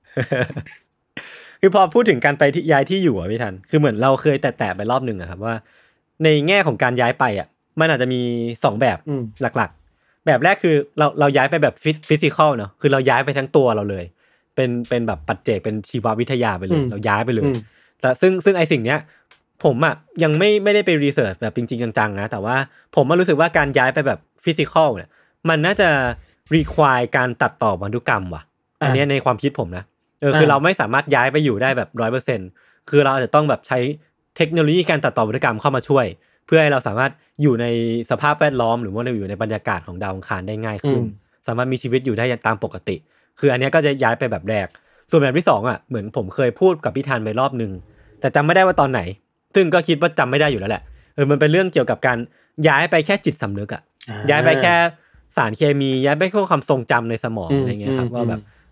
คือพอพูดถึงการไปที่ย้ายที่อยู่อ่ะพี่ทันคือเหมือนเราเคยแตะๆไปรอบนึงอ่ะครับว่าในแง่ของการย้ายไปอ่ะมันอาจจะมีสองแบบหลักๆแบบแรกคือเราเราย้ายไปแบบฟิสิคอลเนาะคือเราย้ายไปทั้งตัวเราเลยเป็นเป็นแบบปัจเจกเป็นชีววิทยาไปเลยเราย้ายไปเลยแต่ซึ่งซึ่งไอ้สิ่งเนี้ยผมอ่ะยังไม่ไม่ได้ไปรีเสิร์ชแบบจริงๆจังๆนะแต่ว่าผมรู้สึกว่าการย้ายไปแบบฟิสิคอลเนี่ยมันน่าจะรีควายการตัดต่อพันธุกรรมว่ะอันนี้ในความคิดผมนะเออคือเราไม่สามารถย้ายไปอยู่ได้แบบ ร้อยเปอร์เซ็นต์ คือเราอาจจะต้องแบบใช้เทคโนโลยีการตัดต่อพันธุกรรมเข้ามาช่วยเพื่อให้เราสามารถอยู่ในสภาพแวดล้อมหรือว่าอยู่ในบรรยากาศของดาวอังคารได้ง่ายขึ้นสามารถมีชีวิตอยู่ได้ตามปกติคืออันนี้ก็จะย้ายไปแบบแรกส่วนแบบที่สองอ่ะเหมือนผมเคยพูดกับพี่ธันไปรอบนึงแต่จำไม่ได้ว่าตอนไหนซึ่งก็คิดว่าจำไม่ได้อยู่แล้วแหละเออมันเป็นเรื่องเกี่ยวกับการย้ายไปแค่จิตสำนึกอ่ะย้ายไปแค่สารเคมีย้ายไปแค่ความทรงจำในสมองอะไรเงี้ยครับว่าแบบ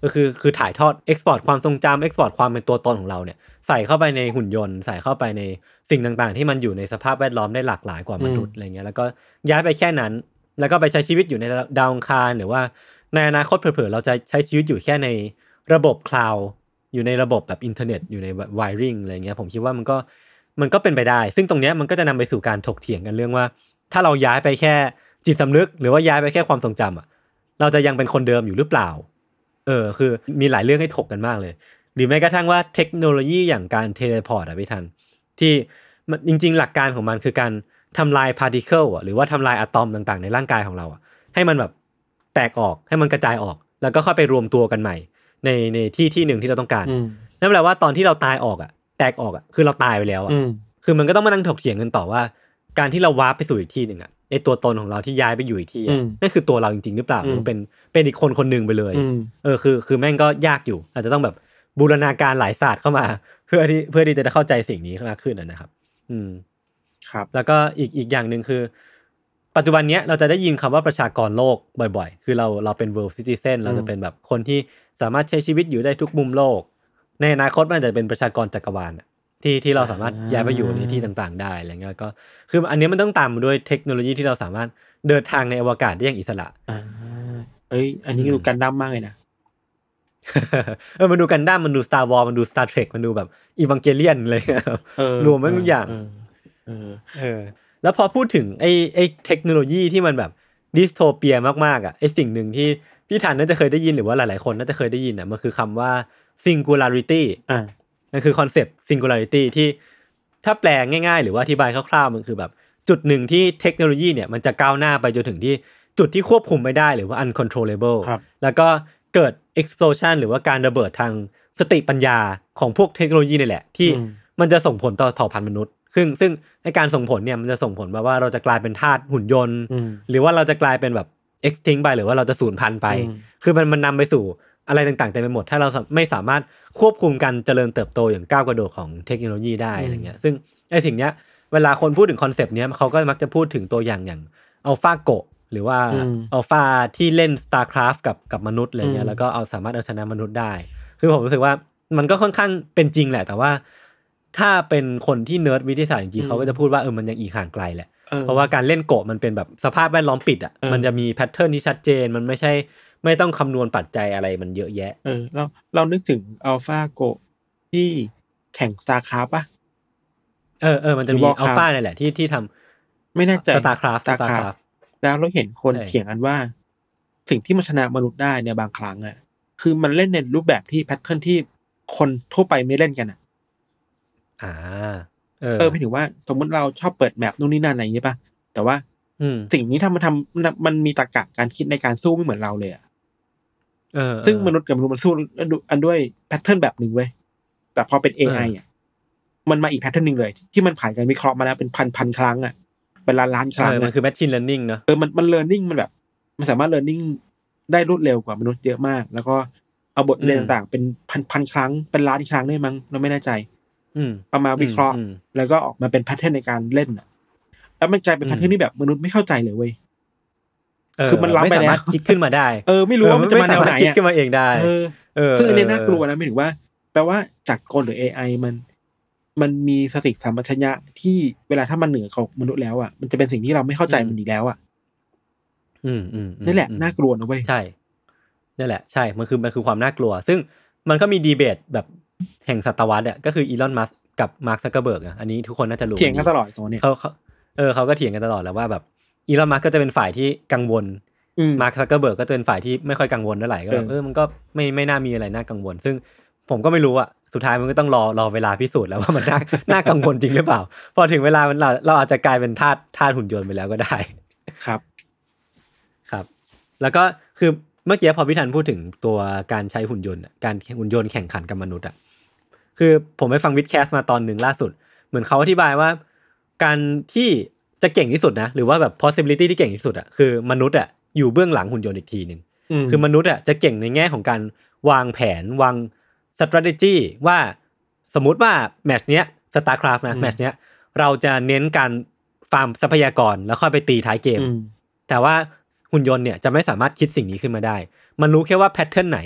ก็คือคือถ่ายทอด export ความทรงจำ export ความเป็นตัวตนของเราเนี่ยใส่เข้าไปในหุ่นยนต์ใส่เข้าไปในสิ่งต่างๆที่มันอยู่ในสภาพแวดล้อมได้หลากหลายกว่ามนุษย์อะไรเงี้ยแล้วก็ย้ายไปแค่นั้นแล้วก็ไปใช้ชีวิตอยู่ในดาวอังคารหรือว่าในอนาคตเผลอๆเราจะใช้ชีวิตอยู่แค่ในระบบคลาวด์อยู่ในระบบแบบอินเทอร์เน็ตอยู่ใน wiring อะไรเงี้ยผมคิดว่ามันก็มันก็เป็นไปได้ซึ่งตรงเนี้ยมันก็จะนำไปสู่การถกเถียงกันเรื่องว่าถ้าเราย้ายไปแค่จิตสำนึกหรือว่าย้ายไปแค่ความทรงจำอ่ะเราจะยังเป็นคนเดิมอยู่หรือเปล่าเออคือมีหลายเรื่องให้ถกกันมากเลยหรือแม้กระทั่งว่าเทคโนโลยีอย่างการเทเลพอร์ตอ่ะพี่ทันที่มันจริงๆหลักการของมันคือการทำลายพาร์ติเคิลอ่ะหรือว่าทำลายอะตอมต่างๆในร่างกายของเราอ่ะให้มันแบบแตกออกให้มันกระจายออกแล้วก็ค่อยไปรวมตัวกันใหม่ในในที่ที่หนึ่งที่เราต้องการนั่นแปลว่าตอนที่เราตายออกอ่ะแตกออกอ่ะคือเราตายไปแล้วอ่ะคือมันก็ต้องมานั่งถกเถียงกันต่อว่าการที่เราวาร์ปไปสู่อีกที่หนึ่งอ่ะไอตัวตนของเราที่ย้ายไปอยู่อีกที่นั่นคือตัวเราจริงๆหรือเปล่าหรือเป็นเป็นอีกคนคนนึงไปเลยเออคือคือแม่งก็ยากอยู่อาจจะต้องแบบบูรณาการหลายศาสตร์เข้ามาเพื่อที่เพื่อที่จะได้เข้าใจสิ่งนี้มากขึ้นนะครับอืมครับแล้วก็อีกอีกอย่างนึงคือปัจจุบันเนี้ยเราจะได้ยินคำว่าประชากรโลกบ่อยๆคือเราเราเป็น world citizen เราจะเป็นแบบคนที่สามารถใช้ชีวิตอยู่ได้ทุกมุมโลกในอนาคตมันจะเป็นประชากรจักรวาลที่ที่เราสามารถย้ายไปอยู่ในที่ต่างๆได้อะไรเงี้ยก็คืออันนี้มันต้องตามมาด้วยเทคโนโลยีที่เราสามารถเดินทางในอวกาศได้อย่างอิสระอ่าเอ้ยอันนี้ดูกันดั้มมากเลยนะเออมันดูกันดั้มมันดู Star Wars มันดู Star Trek มันดูแบบ Evangelion เลยรวมมันทุกอย่างเออเออแล้วพอพูดถึงไอ้ไอ้เทคโนโลยีที่มันแบบดิสโทเปียมากๆอ่ะไอ้สิ่งหนึ่งที่พี่ทันน่าจะเคยได้ยินหรือว่าหลายๆคนน่าจะเคยได้ยินอ่ะมันคือคำว่า singularity อ่านั่นคือคอนเซปต์ singularity ที่ถ้าแปลง่ายๆหรือว่าอธิบายคร่าวๆมันคือแบบจุดหนึ่งที่เทคโนโลยีเนี่ยมันจะก้าวหน้าไปจนถึงที่จุดที่ควบคุมไม่ได้หรือว่า uncontrollable แล้วก็เกิด explosion หรือว่าการระเบิดทางสติปัญญาของพวกเทคโนโลยีนี่แหละที่มันจะส่งผลต่อเผ่าพันธุ์มนุษย์ซึ่งซึ่งในการส่งผลเนี่ยมันจะส่งผลแบบว่าเราจะกลายเป็นทาสหุ่นยนต์หรือว่าเราจะกลายเป็นแบบ extinct ไปหรือว่าเราจะสูญพันธุ์ไปคือมันมันนำไปสู่อะไรต่างๆเต็มไปหมดถ้าเราไม่สามารถควบคุมการเจริญเติบโตอย่างก้าวกระโดดของเทคโนโลยีได้อะไรเงี้ยซึ่งไอ้สิ่งเนี้ยเวลาคนพูดถึงคอนเซปต์เนี้ยเขาก็มักจะพูดถึงตัวอย่างอย่างอัลฟาโกะหรือว่าอัลฟาที่เล่น StarCraft กับกับมนุษย์อะไรเงี้ยแล้วก็เอาสามารถเอาชนะมนุษย์ได้คือผมรู้สึกว่ามันก็ค่อนข้างเป็นจริงแหละแต่ว่าถ้าเป็นคนที่เนิร์ดวิทยาศาสตร์จริงๆเขาก็จะพูดว่าเออมันยังอีกห่างไกลแหละเพราะว่าการเล่นโกะมันเป็นแบบสภาพแวดล้อมปิดอ่ะมันจะมีแพทเทิร์นที่ชัดเจนมันไม่ใช่ไม่ต้องคำนวณปัจจัยอะไรมันเยอะแยะเออเราเรานึกถึงอัลฟาโกะที่แข่ง StarCraft ป่ะเออเออมันจะมีอัลฟาเนี่ยแหละที่ที่ทำไม่แน่ใจ StarCraft StarCraft แล้วเราเห็นคนเถียงกันว่าสิ่งที่มันชนะมนุษย์ได้เนี่ยบางครั้งอ่ะคือมันเล่นในรูปแบบที่แพทเทิร์นที่คนทั่วไปไม่เล่นกันอ่ะอ่าเออเออหมายถึงว่าสมมติเราชอบเปิดแมปนู่นนี่นั่นอะไรอย่างเงี้ยป่ะแต่ว่าสิ่งนี้ถ้ามันทำมันมีตรรกะการคิดในการสู้ไม่เหมือนเราเลยอ่ะเออซึ่งมนุษย์กับมนุษย์มันสู้อันด้วยแพทเทิร์นแบบนึงเว้ยแต่พอเป็น เอ ไอ อ่ะมันมาอีกแพทเทิร์นนึงเลยที่มันผ่านการวิเคราะห์มาแล้วเป็นพันๆครั้งอ่ะเป็นล้านๆครั้งมันคือ machine learning เนาะเออมันมัน learning มันแบบมันสามารถ learning ได้รวดเร็วกว่ามนุษย์เยอะมากแล้วก็เอาบทเรียนต่างๆเป็นพันๆครั้งเป็นล้านครั้งได้มั้งเราไม่แน่ใจอืมเอามาวิเคราะห์แล้วก็ออกมาเป็นแพทเทิร์นในการเล่นอ่ะแล้วมันกลายเป็นแพทเทิร์นที่แบบมนุษย์ไม่เข้าใจเลยเว้ยคือมันรับไปแล้วคิดขึ้นมาได้เออไม่รู้ว่ามันจะมาแนวไหนคิดขึ้นมาเองได้เออเออซึ่งอันนี้น่ากลัวนะหมายถึงว่าแปลว่าจักรกลหรือ เอ ไอ มันมันมีสติสัมปชัญญะที่เวลาถ้ามันเหนือกว่ามนุษย์แล้วอ่ะมันจะเป็นสิ่งที่เราไม่เข้าใจมันอีกแล้วอ่ะอืมอืมนี่แหละน่ากลัวนะเว้ยใช่นี่แหละใช่มันคือมันคือความน่ากลัวซึ่งมันก็มีดีเบตแบบแห่งศตวรรษอ่ะก็คืออีลอนมัสก์กับมาร์คซักเคอร์เบิร์กอ่ะอันนี้ทุกคนน่าจะรู้เถียงกันตลอดตัวเนี่ยเขาเออเขาก็เถียงกันตลอดแล้วว่าแบบอีลอนมัสก์ก็จะเป็นฝ่ายที่กังวลมาร์คซักเคอร์เบิร์กก็จะเป็นฝ่ายที่ไม่ค่อยกังวลเท่าไหร่ก็แบบเออมันก็ไม่ไม่น่ามีอะไรน่ากังวลซึ่งผมก็ไม่รู้อ่ะสุดท้ายมันก็ต้องรอรอเวลาพิสูจน์แล้วว่ามันน่าน่ากังวลจริงหรือเปล่าพอถึงเวลามันเราเราอาจจะกลายเป็นทาสทาสหุ่นยนต์ไปแล้วก็ได้ครับครับแล้วก็คือเมื่อกี้พอพี่ธันพูดถึงตัวการใช้หุ่นยนต์การหุ่นยนต์แข่งขันกับมนุษย์อ่ะคือผมไปฟังวิดแคสมาตอนหนึ่งล่าสุดเหมือนเขาอธิบายว่าการที่จะเก่งที่สุดนะหรือว่าแบบ possibility ที่เก่งที่สุดอ่ะคือมนุษย์อ่ะอยู่เบื้องหลังหุ่นยนต์อีกทีนึงคือมนุษย์อ่ะจะเก่งในแง่ของการวางแผนวาง strategy ว่าสมมุติว่าแมตช์เนี้ย StarCraft นะแมตช์เนี้ยเราจะเน้นการฟาร์มทรัพยากรแล้วค่อยไปตีท้ายเกมแต่ว่าหุ่นยนต์เนี่ยจะไม่สามารถคิดสิ่งนี้ขึ้นมาได้มันรู้แค่ว่าแพทเทิร์นไหนอ่ะ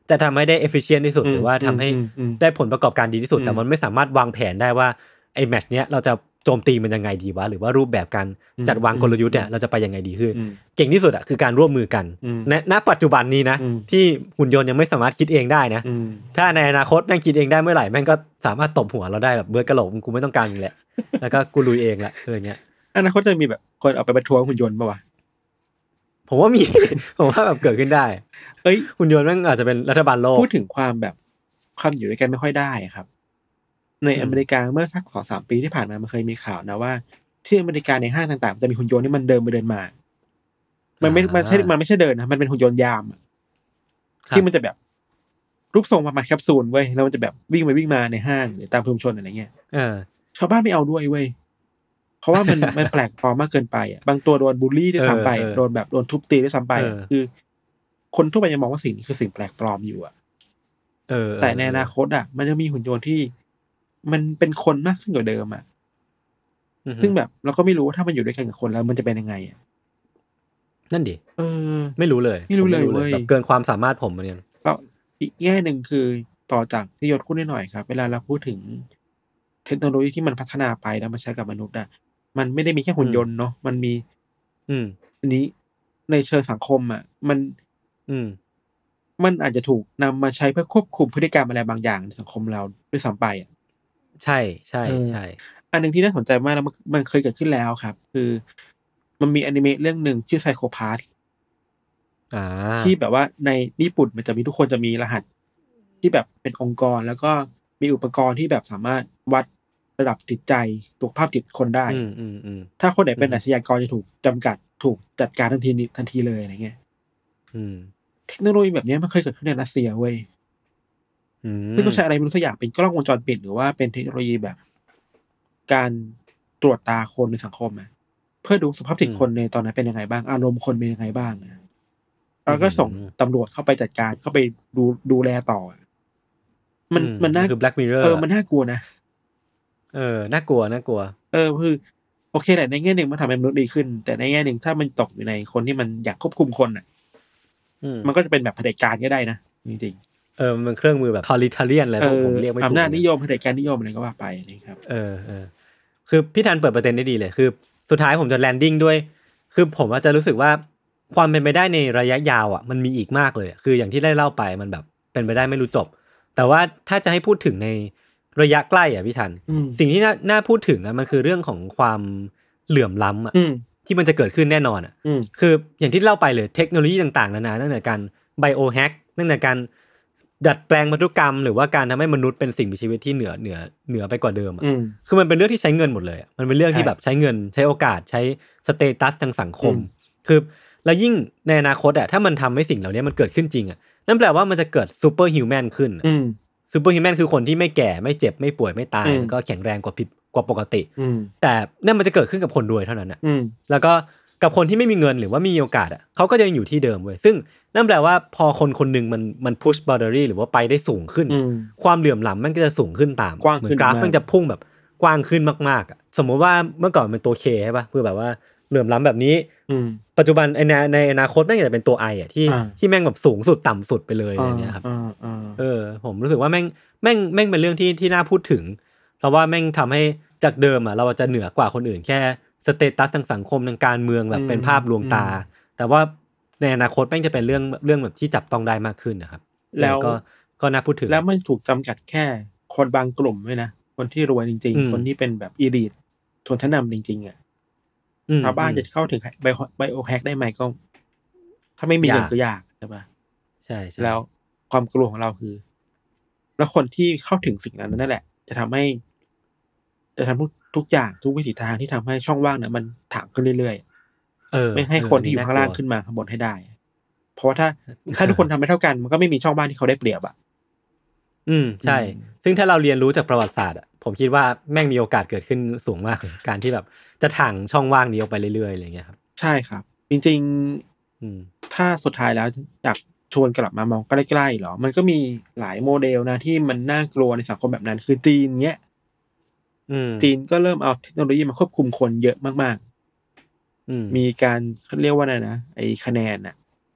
จะทำให้ได้ efficient ที่สุดหรือว่าทำให้ได้ผลประกอบการดีที่สุดแต่มันไม่สามารถวางแผนได้ว่าไอ้แมตช์เนี้ยเราจะโจมตีมันยังไงดีวะหรือว่ารูปแบบการจัดวางกลยุทธ์เนี่ยเราจะไปยังไงดีคือเก่งที่สุดอ่ะคือการร่วมมือกันณณปัจจุบันนี้นะที่หุ่นยนต์ยังไม่สามารถคิดเองได้นะถ้าในอนาคตแม่งคิดเองได้เมื่อไหร่แม่งก็สามารถตบหัวเราได้แบบเบิร์ดกะโหลกกูไม่ต้องการมึงแหละแล้วก็กูลุยเองละเออเงี้ยอนาคตจะมีแบบคนเอาไปประท้วงหุ่นยนต์ป่ะวะผมว่ามี ผมว่าแบบเกิดขึ้นได้เอ้ยหุ่นยนต์แม่งอาจจะเป็นรัฐบาลโลกพูดถึงความแบบความอยู่ด้วยกันไม่ค่อยได้ครับในอเมริกาเมื่อสัก สองถึงสาม ปีที่ผ่านมามันเคยมีข่าวนะว่าที่อเมริกาในห้างต่างๆจะมีหุ่นยนต์ที่มันเดินไปเดินมามันไม่มันใช่มันไม่ใช่เดินนะมันเป็นหุ่นยนต์ยามที่มันจะแบบรูปทรงประมาณแคปซูลเว้ยแล้วมันจะแบบวิ่งไปวิ่งมาในห้างหรือตามชุมชนอะไรเงี้ยเออชาวบ้านไม่เอาด้วยเว้ยเพราะว่ามันมันแปลกปลอมมากเกินไปอ่ะบางตัวโดนบูลลี่ด้วยซ้ำไปโดนแบบโดนทุบตีด้วยซ้ำไปคือคนทั่วไปยังมองว่าสิ่งนี้คือสิ่งแปลกปลอมอยู่อ่ะเออแต่ในอนาคตอ่ะมันจะมีหุ่นยนต์ที่มันเป็นคนมากขึ้นกว่าเดิมอ่ะซึ่งแบบเราก็ไม่รู้ว่าถ้ามันอยู่ด้วยกันกับคนแล้วมันจะเป็นยังไงอ่ะนั่นดิเออไม่รู้เลยไม่รู้เลยแบบเกินความสามารถผมเหมือนกันแล้วอีกแง่นึงคือต่อจากที่ยศพูดนิดหน่อยครับเวลาเราพูดถึงเทคโนโลยีที่มันพัฒนาไปแล้วมาใช้กับมนุษย์อ่ะมันไม่ได้มีแค่หุ่นยนต์เนาะมันมีอืมอันนี้ในเชิงสังคมอ่ะมันอืมมันอาจจะถูกนำมาใช้เพื่อควบคุมพฤติกรรมอะไรบางอย่างในสังคมเราด้วยซ้ำไปอ่ะใช่ใช่ใช่อันนึงที่น่าสนใจมากแล้วมันเคยเกิดขึ้นแล้วครับคือมันมีอนิเมะเรื่องนึงชื่อ Psycho-Pass อ่าที่แบบว่าในญี่ปุ่นมันจะมีทุกคนจะมีรหัสที่แบบเป็นองค์กรแล้วก็มีอุปกรณ์ที่แบบสามารถวัดระดับจิตใจสุขภาพจิตคนได้ถ้าคนไหนเป็นอาชญากรจะถูกจำกัดถูกจัดการทันทีทันทีเลยอะไรเงี้ยเทคโนโลยีแบบนี้มันเคยเกิดขึ้นในรัสเซียเว้ยซึ่งต้องใช้อะไรไม่รู้สักอย่างเป็นกล้องวงจรปิดหรือว่าเป็นเทคโนโลยีแบบการตรวจตาคนในสังคมอ่ะเพื่อดูสภาพจิตคนในตอนนั้นเป็นยังไงบ้างอารมณ์คนเป็นยังไงบ้างแล้วก็ส่งตำรวจเข้าไปจัดการเข้าไปดูดูแลต่อมันมันน่าคือ Black Mirror เออมันน่ากลัวนะเออน่ากลัวน่ากลัวเออคือโอเคแหละในแง่นึงมันทำให้มนุษย์ดีขึ้นแต่ในแง่นึงถ้ามันตกอยู่ในคนที่มันอยากควบคุมคนอ่ะมันก็จะเป็นแบบเผด็จการก็ได้นะจริงๆเออมันเครื่องมือแบบ totalitarian อะไรผมเรียกไม่ถูกอำนาจนิยมเผด็จการนิยมอะไรก็ว่าไปนะครับเออเออคือพี่ธันเปิดประเด็นได้ดีเลยคือสุดท้ายผมจะแลนดิ้งด้วยคือผมอาจจะรู้สึกว่าความเป็นไปได้ในระยะยาวอ่ะมันมีอีกมากเลยคืออย่างที่ได้เล่าไปมันแบบเป็นไปได้ไม่รู้จบแต่ว่าถ้าจะให้พูดถึงในระยะใกล้อ่ะพี่ธันสิ่งที่น่าน่าพูดถึงอ่ะมันคือเรื่องของความเหลื่อมล้ำอ่ะที่มันจะเกิดขึ้นแน่นอนอ่ะคืออย่างที่เล่าไปเลยเทคโนโลยีต่างๆนานาตั้งแต่การไบโอแฮกตั้งแต่การดัดแปลงพันธุกรรมหรือว่าการทำให้มนุษย์เป็นสิ่งมีชีวิตที่เหนือเหนือเหนือไปกว่าเดิมอ่ะคือมันเป็นเรื่องที่ใช้เงินหมดเลยมันเป็นเรื่องที่แบบใช้เงินใช้โอกาสใช้สเตตัสทางสังคมคือแล้วยิ่งในอนาคตอ่ะถ้ามันทำให้สิ่งเหล่านี้มันเกิดขึ้นจริงอ่ะนั่นแปลว่ามันจะเกิดซูเปอร์ฮิวแมนขึ้นซูเปอร์ฮิวแมนคือคนที่ไม่แก่ไม่เจ็บไม่ป่วยไม่ตายแล้วก็แข็งแรงกว่าผิดกว่าปกติแต่นั่นมันจะเกิดขึ้นกับคนรวยเท่านั้นอ่ะแล้วก็กับคนที่ไม่มีเงินหรือว่ามีโอกาสอ่ะเขาก็จะยังอยู่ที่เดิมเว้ยซึ่งนั่นแปลว่าพอคนคนนึงมันมันพุชบาวเดอรี่หรือว่าไปได้สูงขึ้นความเหลื่อมล้ำมันก็จะสูงขึ้นตามเหมือนกราฟมันจะพุ่งแบบกว้างขึ้นมากๆอ่ะสมมุติว่าเมื่อก่อนเป็นตัว K ใช่ป่ะคือแบบว่าเหลื่อมล้ำแบบนี้ปัจจุบันในในอนาคตแม่งจะเป็นตัว I อ่ะที่ที่แม่งแบบสูงสุดต่ำสุดไปเลยอะไรเงี้ยครับเออผมรู้สึกว่าแม่งแม่งแม่งเป็นเรื่องที่ที่น่าพูดถึงเพราะว่าแม่งทำให้จากเดิมอ่ะเราจะเหนือกว่าคนอื่นแค่สเตตัสทางสังคมทางการเมืองแบบเป็นภาพลวงตาแต่ว่าในอนาคตแม่งจะเป็นเรื่องเรื่องแบบที่จับต้องได้มากขึ้นนะครับแล้วก็ก็น่าพูดถึงแล้วไม่ถูกจำกัดแค่คนบางกลุ่มด้วยนะคนที่รวยจริงๆคนที่เป็นแบบอีลิทชนชั้นนำจริงๆอ่ะชาวบ้านจะเข้าถึงไบโอไบโอแฮกได้ไหมก็ถ้าไม่มีเงินก็ยากใช่ป่ะใช่ๆแล้วความกลัวของเราคือแล้วคนที่เข้าถึงสิ่งนั้นนั่นแหละจะทำให้จะทำทุกทุกอย่างทุกวิถีทางที่ทำให้ช่องว่างนั้นมันถางขึ้นเรื่อยๆเออไม่ให้คนที่อยู่ข้างล่างขึ้นมาข้างบนให้ได้เพราะว่าถ้าถ้าทุกคนทำไม่เท่ากันมันก็ไม่มีช่องว่างที่เขาได้เปรียบอ่ะอืมใช่ซึ่งถ้าเราเรียนรู้จากประวัติศาสตร์อ่ะผมคิดว่าแม่งมีโอกาสเกิดขึ้นสูงมากเลยการที่แบบจะถางช่องว่างนี้ออกไปเรื่อยๆอะไรเงี้ยครับใช่ครับจริงๆถ้าสุดท้ายแล้วอยากชวนกลับมามองใกล้ๆหรอมันก็มีหลายโมเดลนะที่มันน่ากลัวในสังคมแบบนั้นคือจีนเงี้ยจีนก็เริ่มเอาเทคโนโลยีมาควบคุมคนเยอะมากๆมีการเขาเรียกว่าอะไรนะไอ้คะแนนน่ะ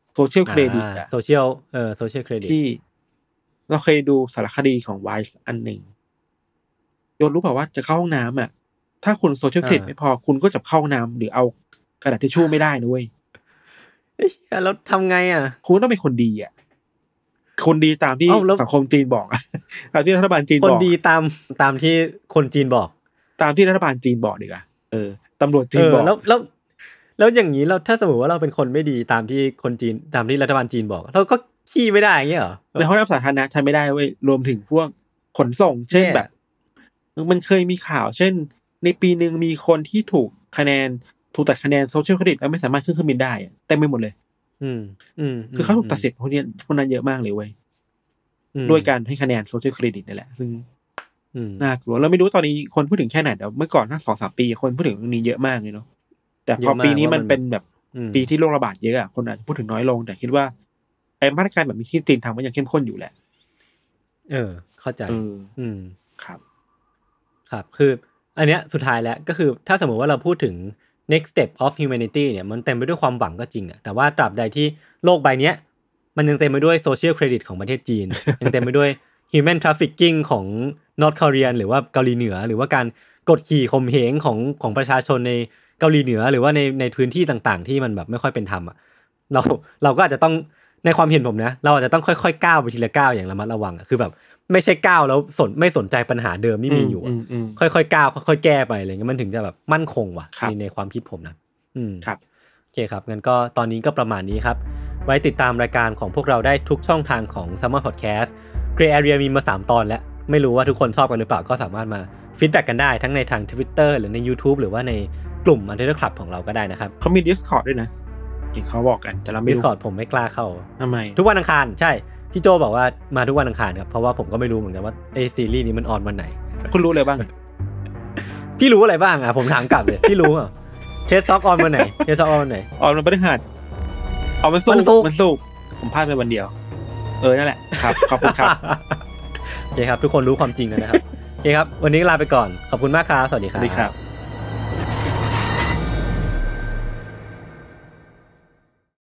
โซเชียลเครดิตอะโซเชียลเอ่อโซเชียลเครดิตที่เราเคยดูสารคดีของ Vice อันหนึ่งโยนรู้เปล่าว่าจะเข้าห้องน้ำอ่ะถ้าคุณโซเชียลเครดิตไม่พอคุณก็จะเข้าห้องน้ำหรือเอากระดาษทิชชู่ไม่ได้นะเว้ยเอ้ยแล้วทำไงอ่ะคุณต้องเป็นคนดีอ่ะคนดีตามที่สังคมจีนบอกอ่ะตามที่รัฐบาลจีนบอกคนดีตามตามที่คนจีนบอกตามที่รัฐบาลจีนบอกดีกว่าเออตำรวจจีนบอกแล้วแล้วแล้วอย่างนี้เราถ้าสมมติว่าเราเป็นคนไม่ดีตามที่คนจีนตามที่รัฐบาลจีนบอกเราก็ขี้ไม่ได้อย่างเงี้ยเหรอในห้องน้ำสาธารณะใช้ไม่ได้เว้ยรวมถึงพวกขนส่งเช่นแบบมันเคยมีข่าวเช่นในปีนึงมีคนที่ถูกคะแนนถูกตัดคะแนนโซเชียลเครดิตแล้วไม่สามารถขึ้นเครื่องบินได้เต็มไปหมดเลยอืมอืมคือเขาถูกตัดสิทธิ์พวกนี้พวกนั้นเยอะมากเลยเว้ยด้วยการให้คะแนนโซเชียลเครดิตนี่แหละซึ่งน่ากลัวเราไม่รู้ตอนนี้คนพูดถึงแค่ไหนแต่เมื่อก่อนถ้า สองถึงสาม ปีคนพูดถึงเรื่องนี้เยอะมากเลยเนาะแต่พอปีนี้มันเป็นแบบปีที่โรคระบาดเยอะอ่ะคนอาจจะพูดถึงน้อยลงแต่คิดว่าไอ้มาตรการแบบนี้ที่จีนทำมันยังเข้มข้นอยู่แหละเออเข้าใจอืมครับครับคืออันเนี้ยสุดท้ายแล้วก็คือถ้าสมมติว่าเราพูดถึง next step of humanity เนี่ยมันเต็มไปด้วยความหวังก็จริงอ่ะแต่ว่าตราบใดที่โลกใบเนี้ยมันยังเต็มไปด้วย social credit ของประเทศจีน ยังเต็มไปด้วย human trafficking ของ North Korea หรือว่าเกาหลีเหนือหรือว่าการกดขี่ข่มเหงของของประชาชนในเกาหลีเหนือหรือว่าในในพื้นที่ต่างๆที่มันแบบไม่ค่อยเป็นธรรมอ่ะเราเราก็อาจจะต้องในความเห็นผมนะเราอาจจะต้องค่อยๆก้าวไปทีละก้าวอย่างระมัดระวังอ่ะคือแบบไม่ใช่ก้าวแล้วสนไม่สนใจปัญหาเดิมที่มีอยู่ค่อยๆก้าวค่อยๆแก้ไปอะไรเงี้ยมันถึงจะแบบมั่นคงว่ะในในความคิดผมนะอืมครับโอเคครับงั้นก็ตอนนี้ก็ประมาณนี้ครับไว้ติดตามรายการของพวกเราได้ทุกช่องทางของ Summer Podcast Gray Area มีมาสามตอนแล้วไม่รู้ว่าทุกคนชอบกันหรือเปล่าก็สามารถมาฟีดแบ็กกันได้ทั้งในทาง Twitter หรือใน YouTube หรือว่าในกลุ่ม Untitled Club ของเราก็ได้นะครับเขามี Discord ด้วยนะเห็นเขาบอกกันแต่เราไม่รู้ Discord ผมไม่กล้าเข้าทำไมทุกวันอังคารใช่พี่โจบอกว่ามาทุกวันอังคารครับเพราะว่าผมก็ไม่รู้เหมือนกันว่าไอ้ซีรีส์นี้มันออนวันไหนคุณรู้อะไรบ้างพี่รู้อะไรบ้างอ่ะผมถามกลับเลย พี่รู้เหรอเทสต็อกออนวันไหนเทสต็อกออนวันไหนออนวันพฤหัสเอามันสุกมันสุกผมพลาดไปวันเดียวเออนั่นแหละครับขอบคุณครับโอเคครับทุกคนรู้ความจริงแล้วนะครับโอเคครับวันนี้ลาไปก่อนขอบคุณมากครับสวัสดีครับสวัสดีครับ